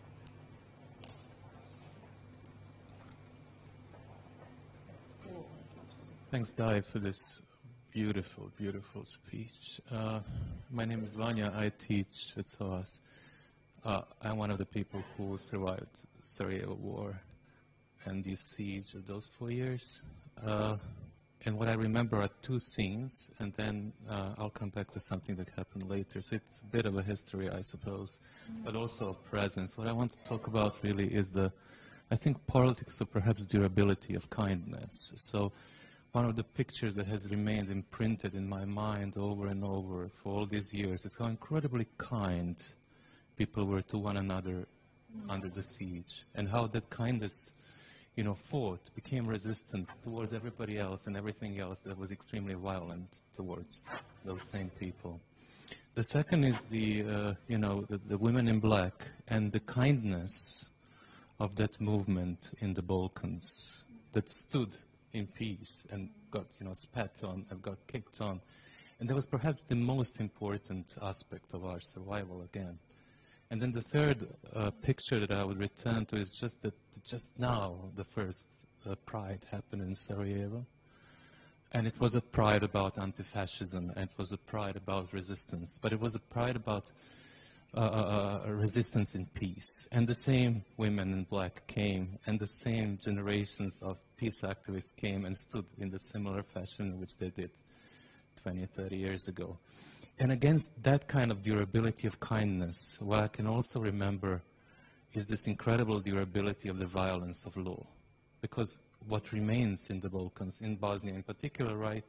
Thanks, Di, for this beautiful, beautiful speech. Uh, my name is Vanya. I teach at SOAS. Uh, I'm one of the people who survived Sarajevo War and the siege of those four years. Uh, and what I remember are two scenes, and then uh, I'll come back to something that happened later. So it's a bit of a history, I suppose, mm-hmm. but also a presence. What I want to talk about really is the, I think, politics or perhaps durability of kindness. So one of the pictures that has remained imprinted in my mind over and over for all these years is how incredibly kind people were to one another mm. under the siege, and how that kindness, you know, fought, became resistant towards everybody else and everything else that was extremely violent towards those same people. The second is the, uh, you know, the, the women in black and the kindness of that movement in the Balkans that stood in peace and got, you know, spat on and got kicked on. And that was perhaps the most important aspect of our survival again. And then the third uh, picture that I would return to is just that just now the first uh, Pride happened in Sarajevo. And it was a Pride about anti-fascism, and it was a Pride about resistance, but it was a Pride about uh, uh, resistance in peace. And the same women in black came, and the same generations of peace activists came and stood in the similar fashion in which they did twenty, thirty years ago. And against that kind of durability of kindness, what I can also remember is this incredible durability of the violence of law. Because what remains in the Balkans, in Bosnia in particular, right,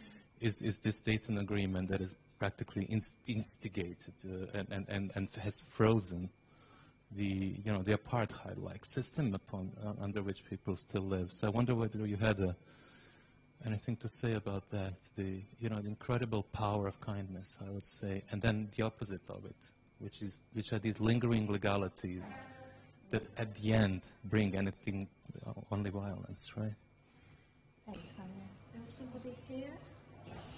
is, is this Dayton Agreement that is practically inst instigated uh, and, and, and, and has frozen the, you know, the apartheid-like system upon, uh, under which people still live. So I wonder whether you had a anything to say about that, the, you know, the incredible power of kindness, I would say, and then the opposite of it, which is, which are these lingering legalities that at the end bring anything, uh, only violence, right? Thanks, Hannah. There's somebody here? Yes.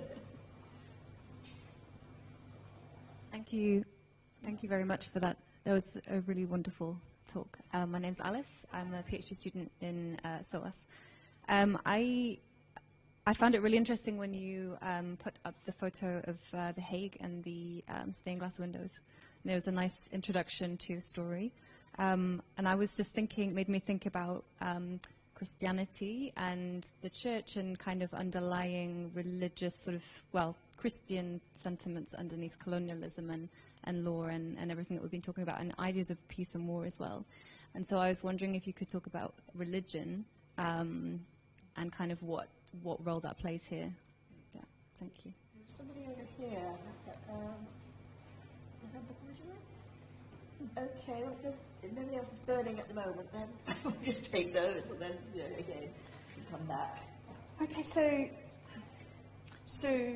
Thank you. Thank you very much for that. That was a really wonderful talk. Um, my name's Alice. I'm a PhD student in uh, SOAS. Um, I I found it really interesting when you um, put up the photo of uh, The Hague and the um, stained glass windows. And there was a nice introduction to your story. Um, and I was just thinking, made me think about um, Christianity and the church and kind of underlying religious sort of, well, Christian sentiments underneath colonialism and, and law and, and everything that we've been talking about, and ideas of peace and war as well. And so I was wondering if you could talk about religion um, and kind of what, what role that plays here. Yeah, thank you. Somebody over here. Um, okay, well, if nobody else is burning at the moment, then we'll just take those and then, you know, again, come back. Okay, so, so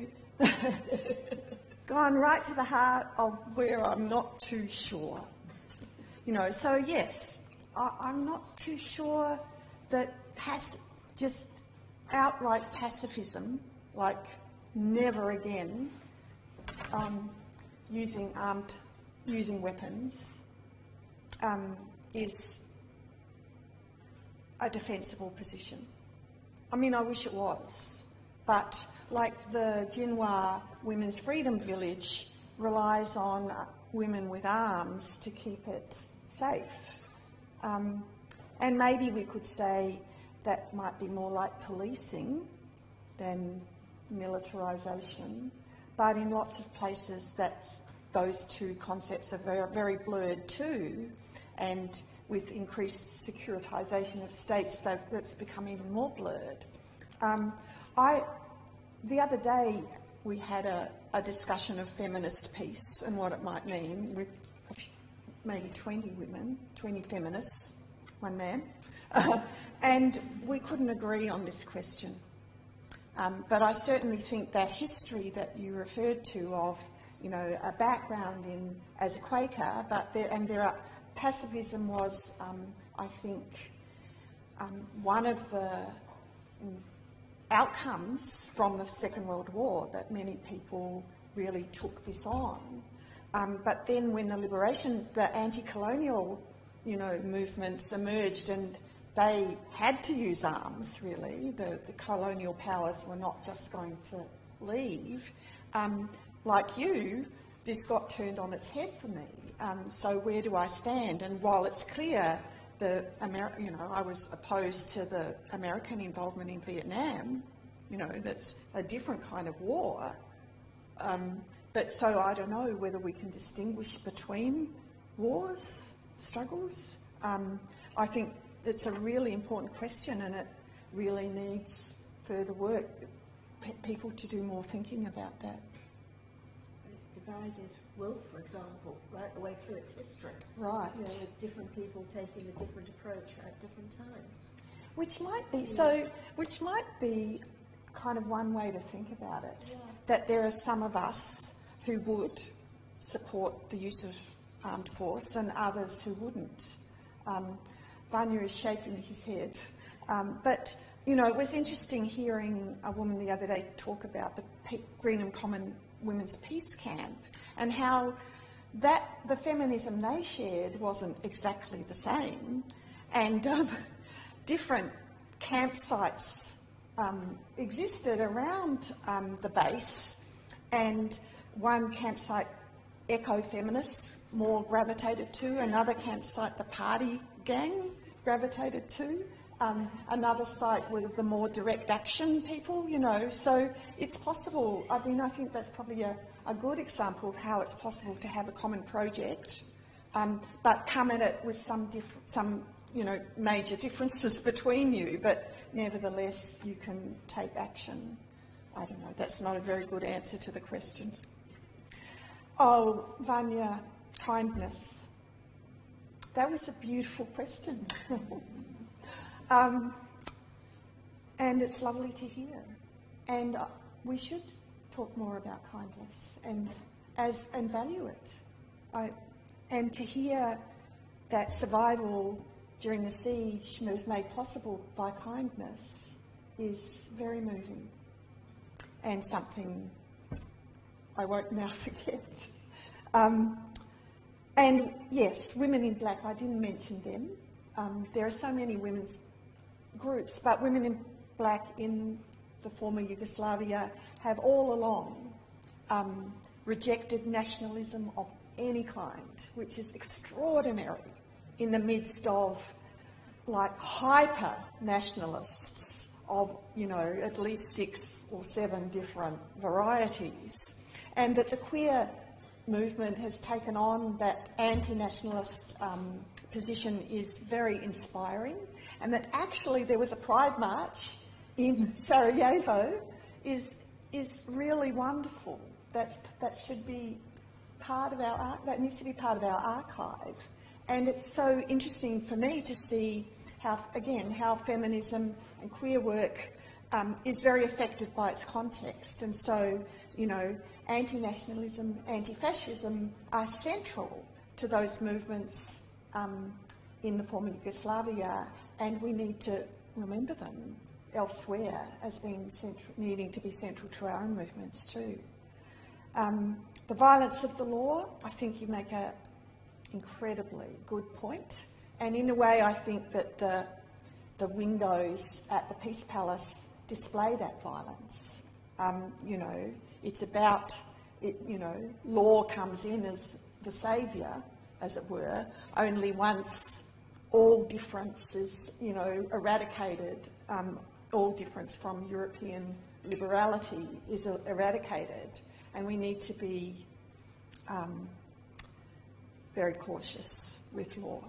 gone right to the heart of where I'm not too sure. You know, so yes, I, I'm not too sure that pass, just outright pacifism, like never again, um, using armed, using weapons, um, is a defensible position. I mean, I wish it was, but like the Jinhua Women's Freedom Village relies on uh, women with arms to keep it safe. Um, and maybe we could say that might be more like policing than militarisation, but in lots of places that's, those two concepts are very, very blurred too, and with increased securitisation of states, that's become even more blurred. Um, I, the other day, we had a, a discussion of feminist peace and what it might mean with a few, maybe twenty women, twenty feminists, one man, uh, and we couldn't agree on this question. Um, but I certainly think that history that you referred to of, you know, a background in as a Quaker, but there, and there are, pacifism was, um, I think, um, one of the um, outcomes from the Second World War, that many people really took this on. Um, but then when the liberation, the anti-colonial, you know, movements emerged and they had to use arms, really. The, the colonial powers were not just going to leave. Um, like you, this got turned on its head for me. Um, so where do I stand? And while it's clear, the Amer- you know, I was opposed to the American involvement in Vietnam. You know, that's a different kind of war. Um, but so I don't know whether we can distinguish between wars, struggles. Um, I think it's a really important question, and it really needs further work, P- people to do more thinking about that. It's divided Wolf, for example, right the way through its history. Right. You know, with different people taking a different approach at different times. Which might be, so, which might be kind of one way to think about it, Yeah. that there are some of us who would support the use of armed force and others who wouldn't. Um, Vanya is shaking his head. Um, but, you know, it was interesting hearing a woman the other day talk about the P- Greenham Common Women's Peace Camp and how that the feminism they shared wasn't exactly the same, and um, different campsites um, existed around um, the base, and one campsite eco-feminists more gravitated to, another campsite the party gang gravitated to, um, another site with the more direct action people, you know. So it's possible. I mean, I think that's probably a, a good example of how it's possible to have a common project, um, but come at it with some, diff- some, you know, major differences between you, but nevertheless you can take action. I don't know, that's not a very good answer to the question. Oh, Vanya, kindness. That was a beautiful question. um, and it's lovely to hear. And uh, we should talk more about kindness and as and value it. I, and to hear that survival during the siege was made possible by kindness is very moving and something I won't now forget. Um, and yes, Women in Black, I didn't mention them. Um, there are so many women's groups, but Women in Black in the former Yugoslavia have all along um, rejected nationalism of any kind, which is extraordinary in the midst of like hyper nationalists of, you know, at least six or seven different varieties, and that the queer movement has taken on that anti-nationalist um, position is very inspiring, and that actually there was a pride march in Sarajevo is is really wonderful. That's that should be part of our that needs to be part of our archive, and it's so interesting for me to see how again how feminism and queer work um, is very affected by its context, and so you know anti-nationalism, anti-fascism are central to those movements um, in the former Yugoslavia, and we need to remember them elsewhere as being central, needing to be central to our own movements too. Um, the violence of the law, I think you make an incredibly good point, and in a way I think that the, the windows at the Peace Palace display that violence. Um, you know, it's about, it, you know, law comes in as the saviour, as it were, only once all difference is, you know, eradicated, um, all difference from European liberality is eradicated, and we need to be um, very cautious with law.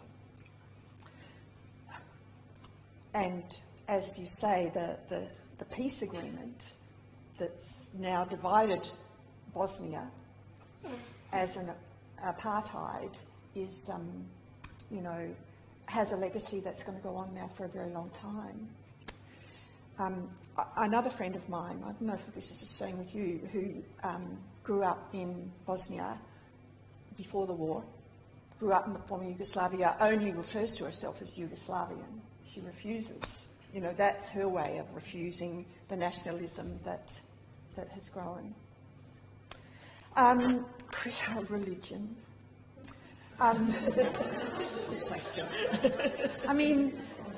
And as you say, the, the, the peace agreement that's now divided Bosnia as an apartheid is, um, you know, has a legacy that's going to go on now for a very long time. Um, another friend of mine, I don't know if this is the same with you, who um, grew up in Bosnia before the war, grew up in the former Yugoslavia, only refers to herself as Yugoslavian. She refuses. You know, that's her way of refusing the nationalism that that has grown. Um, religion. Um, question. I mean,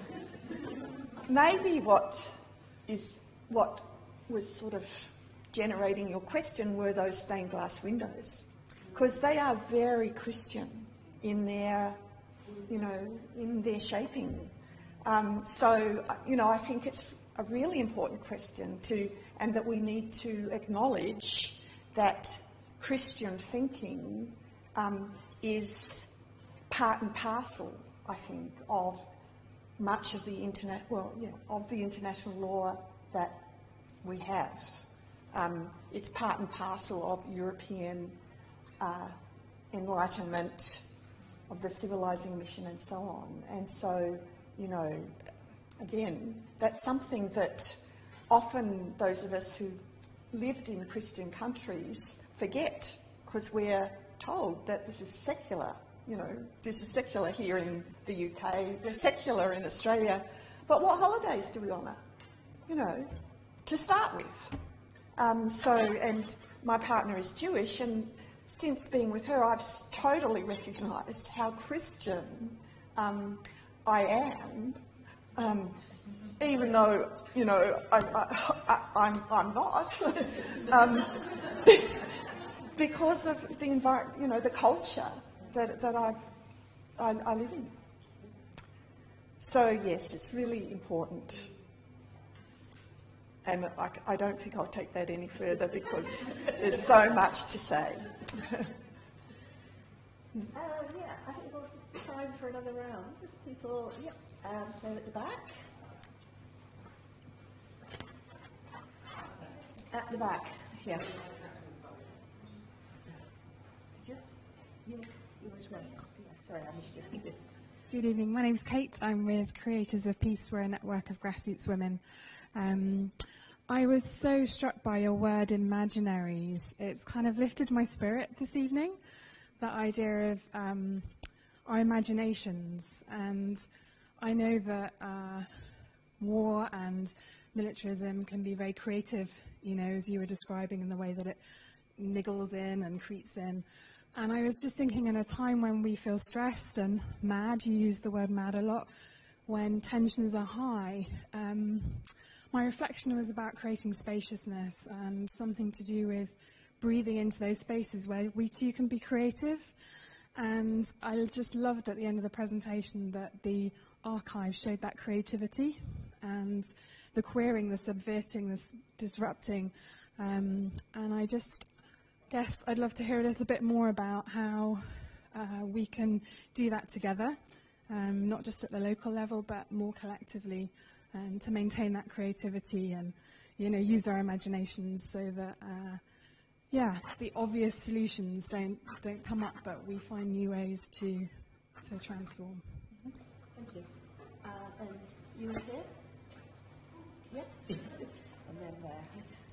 maybe what is what was sort of generating your question were those stained glass windows, because they are very Christian in their, you know, in their shaping. Um, so, you know, I think it's a really important question to, and that we need to acknowledge that Christian thinking um, is part and parcel, I think, of much of the internet, well, yeah, of the international law that we have. Um, it's part and parcel of European uh, enlightenment, of the civilising mission, and so on. And so, you know, again, that's something that often those of us who lived in Christian countries forget, because we're told that this is secular. You know, this is secular here in the U K, we're secular in Australia, but what holidays do we honour? You know, to start with. Um, so, and my partner is Jewish, and since being with her, I've totally recognised how Christian um, I am, um, even though, you know, I, I, I, I'm, I'm not, um, because of the environment, you know, the culture that, that I've, I, I live in. So, yes, it's really important. And I, I don't think I'll take that any further because there's so much to say. Uh, yeah, I think we've got time for another round. People, yep. Um, so at the back. At the back, yeah. You, you, you as well. Yeah, sorry, I missed you. Good evening. My name's Kate. I'm with Creators of Peace. We're a network of grassroots women. Um, I was so struck by your word imaginaries. It's kind of lifted my spirit this evening, that idea of um, our imaginations. And I know that uh, war and militarism can be very creative, you know, as you were describing, in the way that it niggles in and creeps in. And I was just thinking, in a time when we feel stressed and mad, you use the word mad a lot, when tensions are high, um, my reflection was about creating spaciousness and something to do with breathing into those spaces where we too can be creative. And I just loved at the end of the presentation that the archive showed that creativity. and the queering, the subverting, the s- disrupting. Um, and I just guess I'd love to hear a little bit more about how uh, we can do that together, um, not just at the local level, but more collectively, um, to maintain that creativity and, you know, use our imaginations so that, uh, yeah, the obvious solutions don't don't come up, but we find new ways to to transform. Thank you. Uh, and you were here? Yeah. And then there.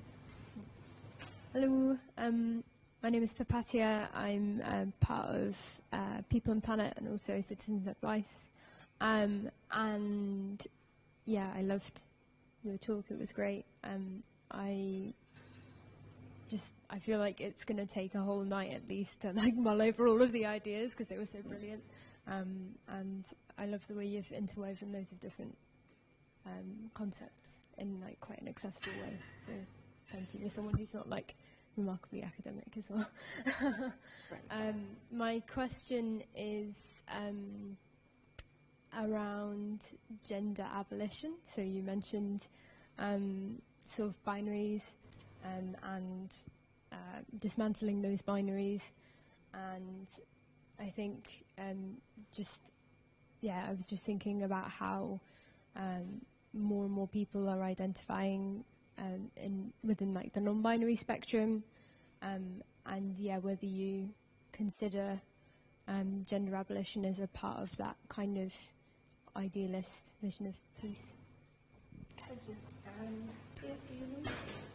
Hello, um, my name is Papatia. I'm um, part of uh, People and Planet and also Citizens Advice. Um, and yeah, I loved your talk. It was great. Um, I just I feel like it's going to take a whole night at least to like mull over all of the ideas because they were so brilliant. Um, and I love the way you've interwoven loads of different um, concepts in like quite an accessible way. So thank you. As someone who's not like remarkably academic as well. um, my question is um, around gender abolition. So you mentioned um, sort of binaries um, and uh, dismantling those binaries, and I think um, just yeah, I was just thinking about how um, more and more people are identifying um, in within like the non-binary spectrum, um, and yeah, whether you consider um, gender abolition as a part of that kind of idealist vision of peace. Thank you. Um, yeah, do you know?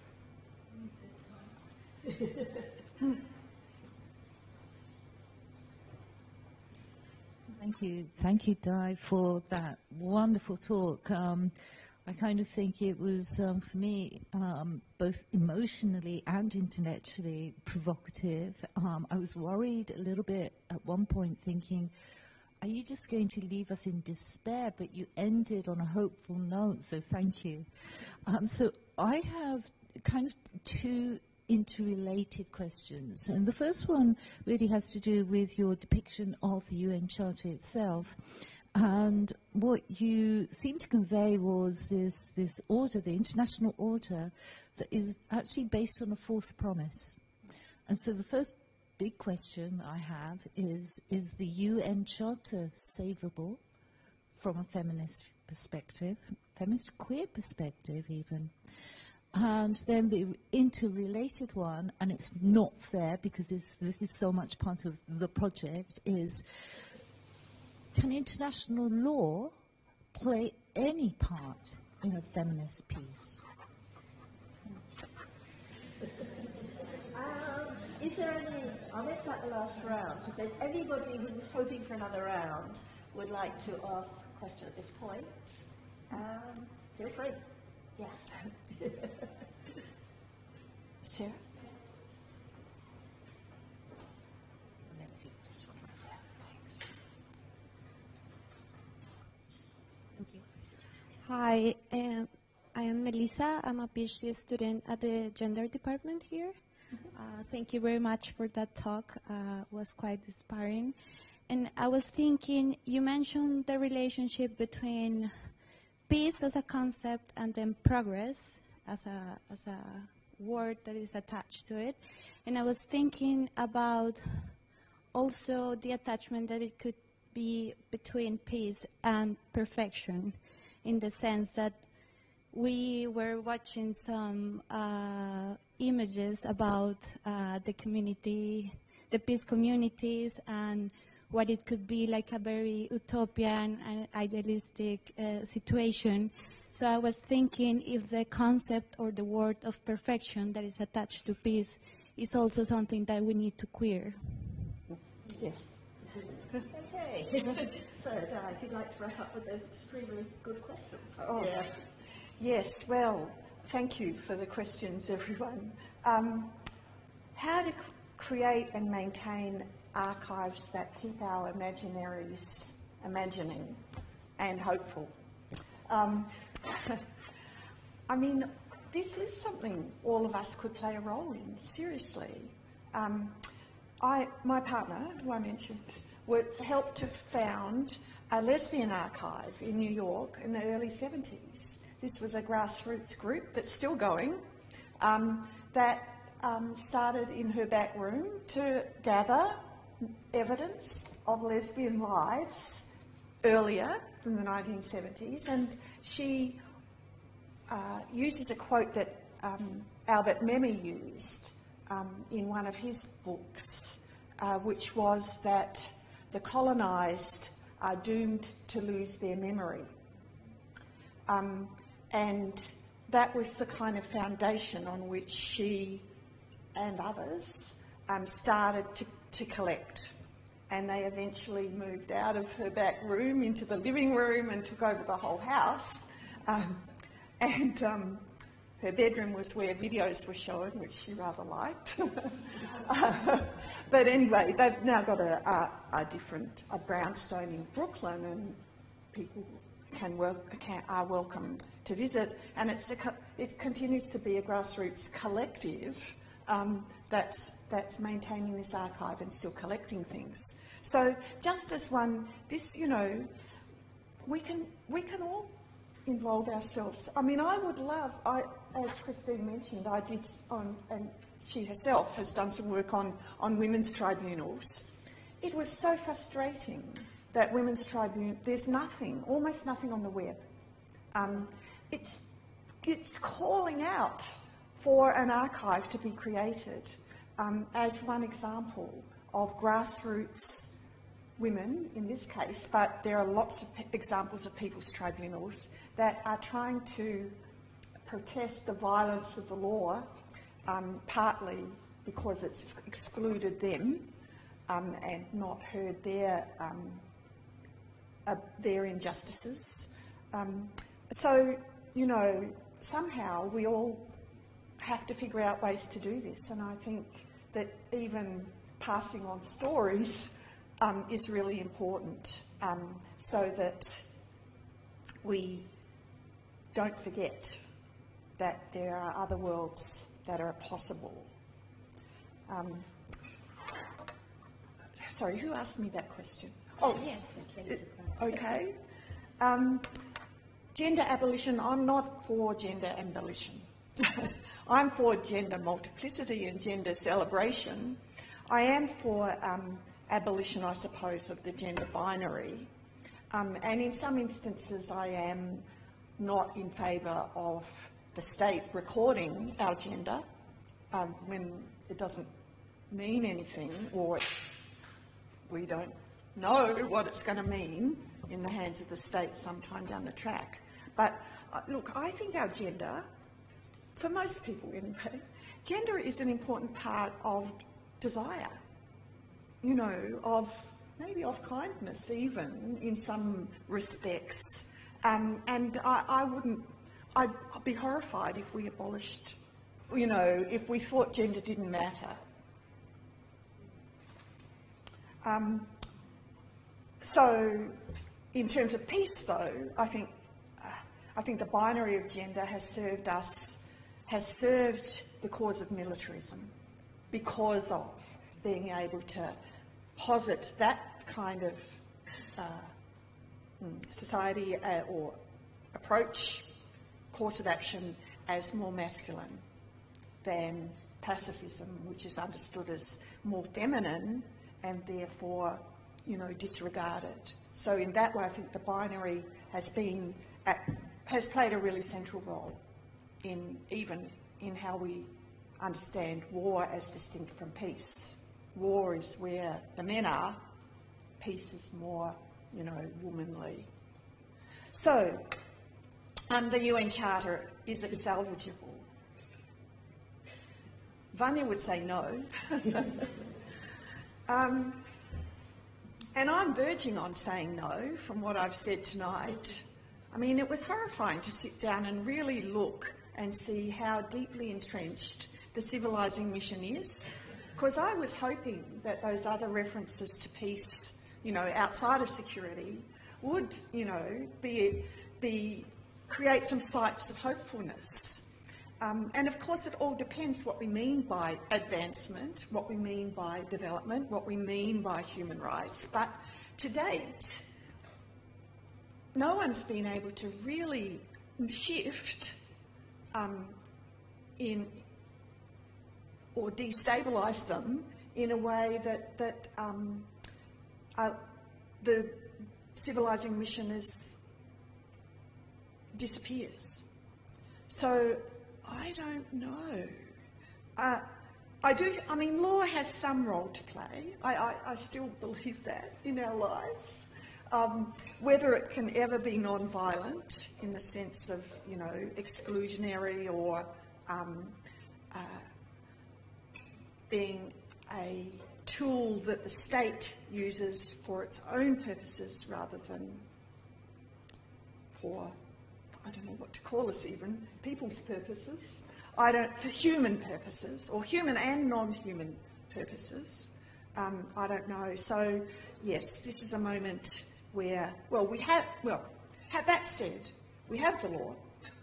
Thank you. Thank you, Di, for that wonderful talk. Um, I kind of think it was, um, for me, um, both emotionally and intellectually provocative. Um, I was worried a little bit at one point thinking, are you just going to leave us in despair? But you ended on a hopeful note, so thank you. Um, so I have kind of two interrelated questions. And the first one really has to do with your depiction of the U N Charter itself. And what you seemed to convey was this, this order, the international order, that is actually based on a false promise. And so the first big question I have is, is the U N Charter savable from a feminist perspective, feminist queer perspective even? And then the interrelated one, and it's not fair because it's, this is so much part of the project, is can international law play any part in a feminist peace? Um, is there any, I'll make that the last round. So if there's anybody who's hoping for another round would like to ask a question at this point, um, feel free. Yeah. Sarah? Hi, um, I am Melissa. I'm a PhD student at the gender department here. Uh, thank you very much for that talk. Uh, it was quite inspiring. And I was thinking, you mentioned the relationship between peace as a concept and then progress as a, as a word that is attached to it. And I was thinking about also the attachment that it could be between peace and perfection, in the sense that we were watching some uh, images about uh, the community, the peace communities, and what it could be like a very utopian and idealistic uh, situation. So I was thinking if the concept or the word of perfection that is attached to peace is also something that we need to queer. Yes. Okay. So, Di, if you'd like to wrap up with those extremely good questions. Oh, yeah. Yes, well, thank you for the questions, everyone. Um, how to c- create and maintain archives that keep our imaginaries imagining and hopeful. Um, I mean, this is something all of us could play a role in, seriously. Um, I, my partner, who I mentioned, would, helped to found a lesbian archive in New York in the early seventies. This was a grassroots group that's still going, um, that um, started in her back room to gather evidence of lesbian lives earlier than the nineteen seventies, and she uh, uses a quote that um, Albert Memmi used um, in one of his books, uh, which was that the colonised are doomed to lose their memory. Um, and that was the kind of foundation on which she and others um, started to, to collect. And they eventually moved out of her back room into the living room and took over the whole house. Um, and um, her bedroom was where videos were shown, which she rather liked. uh, but anyway, they've now got a, a, a different, a brownstone in Brooklyn, and people can work, can, are welcome to visit. And it's a, it continues to be a grassroots collective um, that's, that's maintaining this archive and still collecting things. So just as one, this, you know, we can, we can all involve ourselves. I mean, I would love, I, as Christine mentioned, I did on, and she herself has done some work on, on women's tribunals. It was so frustrating that women's tribunal, there's nothing, almost nothing on the web. Um, it's, it's calling out for an archive to be created um, as one example of grassroots women in this case, but there are lots of examples of people's tribunals that are trying to protest the violence of the law, um, partly because it's excluded them um, and not heard their, um, uh, their injustices. Um, so, you know, somehow we all have to figure out ways to do this, and I think that even passing on stories um, is really important um, so that we don't forget that there are other worlds that are possible. Um, sorry, who asked me that question? Oh, yes. Okay. Um, gender abolition, I'm not for gender abolition. I'm for gender multiplicity and gender celebration. I am for um, abolition, I suppose, of the gender binary. Um, and in some instances, I am not in favour of the state recording our gender um, when it doesn't mean anything, or we don't know what it's going to mean in the hands of the state sometime down the track. But uh, look, I think our gender, for most people anyway, gender is an important part of desire, you know, of maybe of kindness even in some respects. Um, and I, I wouldn't, I'd, I'd be horrified if we abolished, you know, if we thought gender didn't matter. Um, so in terms of peace though, I think, uh, I think the binary of gender has served us, has served the cause of militarism because of being able to posit that kind of uh, society uh, or approach, course of action as more masculine than pacifism, which is understood as more feminine and therefore, you know, disregarded. So in that way, I think the binary has been, at, has played a really central role in even in how we understand war as distinct from peace. War is where the men are, peace is more, you know, womanly. So, um, the U N Charter, is it salvageable? Vanya would say no. um, and I'm verging on saying no from what I've said tonight. I mean, it was horrifying to sit down and really look and see how deeply entrenched the civilising mission is, because I was hoping that those other references to peace, you know, outside of security, would, you know, be, be create some sights of hopefulness. Um, and of course, it all depends what we mean by advancement, what we mean by development, what we mean by human rights. But to date, no one's been able to really shift um, in or destabilise them in a way that that um, uh, the civilising mission is disappears. So I don't know. Uh, I do. I mean, law has some role to play. I, I, I still believe that in our lives. Um, whether it can ever be non-violent in the sense of, you know, exclusionary or um, uh, being a tool that the state uses for its own purposes rather than for, I don't know what to call us even, people's purposes. I don't, for human purposes, or human and non-human purposes. Um, I don't know. So, yes, this is a moment where, well, we have, well, have that said, we have the law,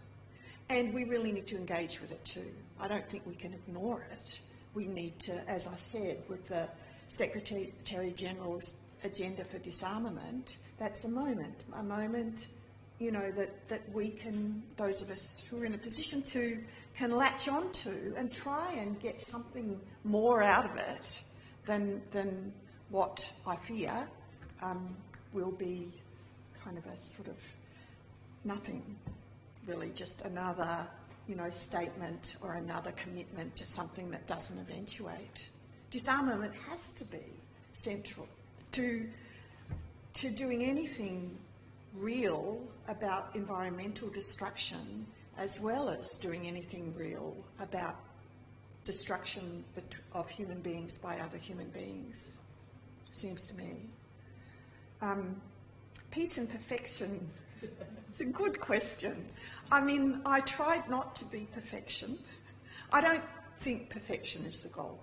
and we really need to engage with it too. I don't think we can ignore it. We need to, as I said, with the Secretary-General's agenda for disarmament, that's a moment, a moment, you know, that, that we can, those of us who are in a position to, can latch onto and try and get something more out of it than, than what I fear um, will be kind of a sort of nothing, really, just another, you know, statement or another commitment to something that doesn't eventuate. Disarmament has to be central to, to doing anything real about environmental destruction, as well as doing anything real about destruction of human beings by other human beings, seems to me. Um, peace and perfection, it's a good question. I mean, I tried not to be perfection. I don't think perfection is the goal.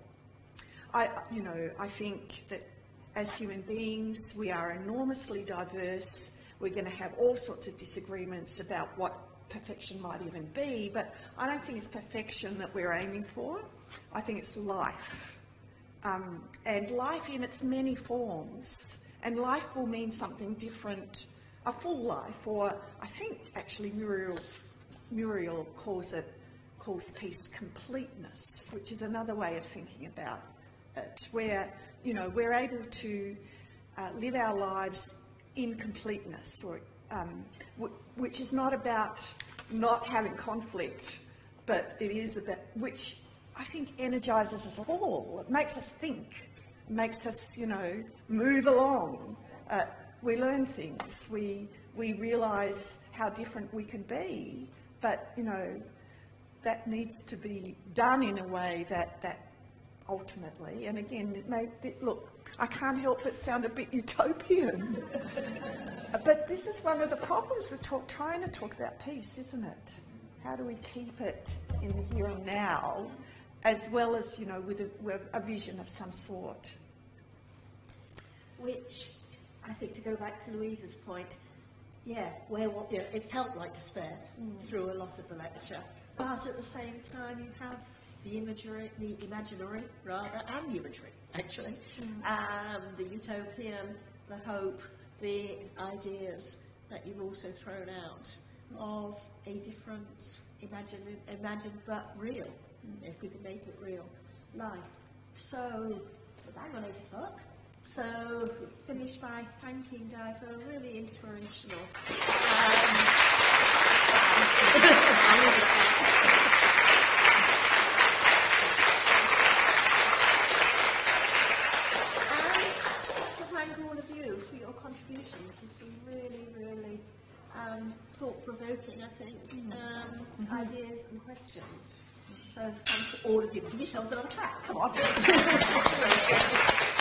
I, you know, I think that as human beings, we are enormously diverse. We're going to have all sorts of disagreements about what perfection might even be, but I don't think it's perfection that we're aiming for. I think it's life. Um, and life in its many forms. And life will mean something different, a full life, or I think actually Muriel, Muriel calls it, calls peace completeness, which is another way of thinking about it, where, you know, we're able to uh, live our lives in completeness, or um, w- which is not about not having conflict, but it is about, which I think energises us all. It makes us think. Makes us, you know, move along. Uh, we learn things. We we realise how different we can be, but you know, that needs to be done in a way that that ultimately, and again, it may it, look. I can't help but sound a bit utopian, but this is one of the problems with talk, trying to talk about peace, isn't it? How do we keep it in the here and now, as well as, you know, with a, with a vision of some sort? Which, I think, to go back to Louisa's point, yeah, where what, yeah, it felt like despair mm. through a lot of the lecture, but at the same time you have the imagery, the imaginary rather, and imagery actually, mm. um, the utopian, the hope, the ideas that you've also thrown out of a different, imagined, imagined but real, mm. if we could make it real, life. So, bang on eight o'clock. So, finish by thanking Di for a really inspirational. Um, I'll leave it at that. And to thank all of you for your contributions. You've been really, really um, thought-provoking, I think, um, mm-hmm. ideas and questions. So, thank all of you. Give yourselves another clap. Come on.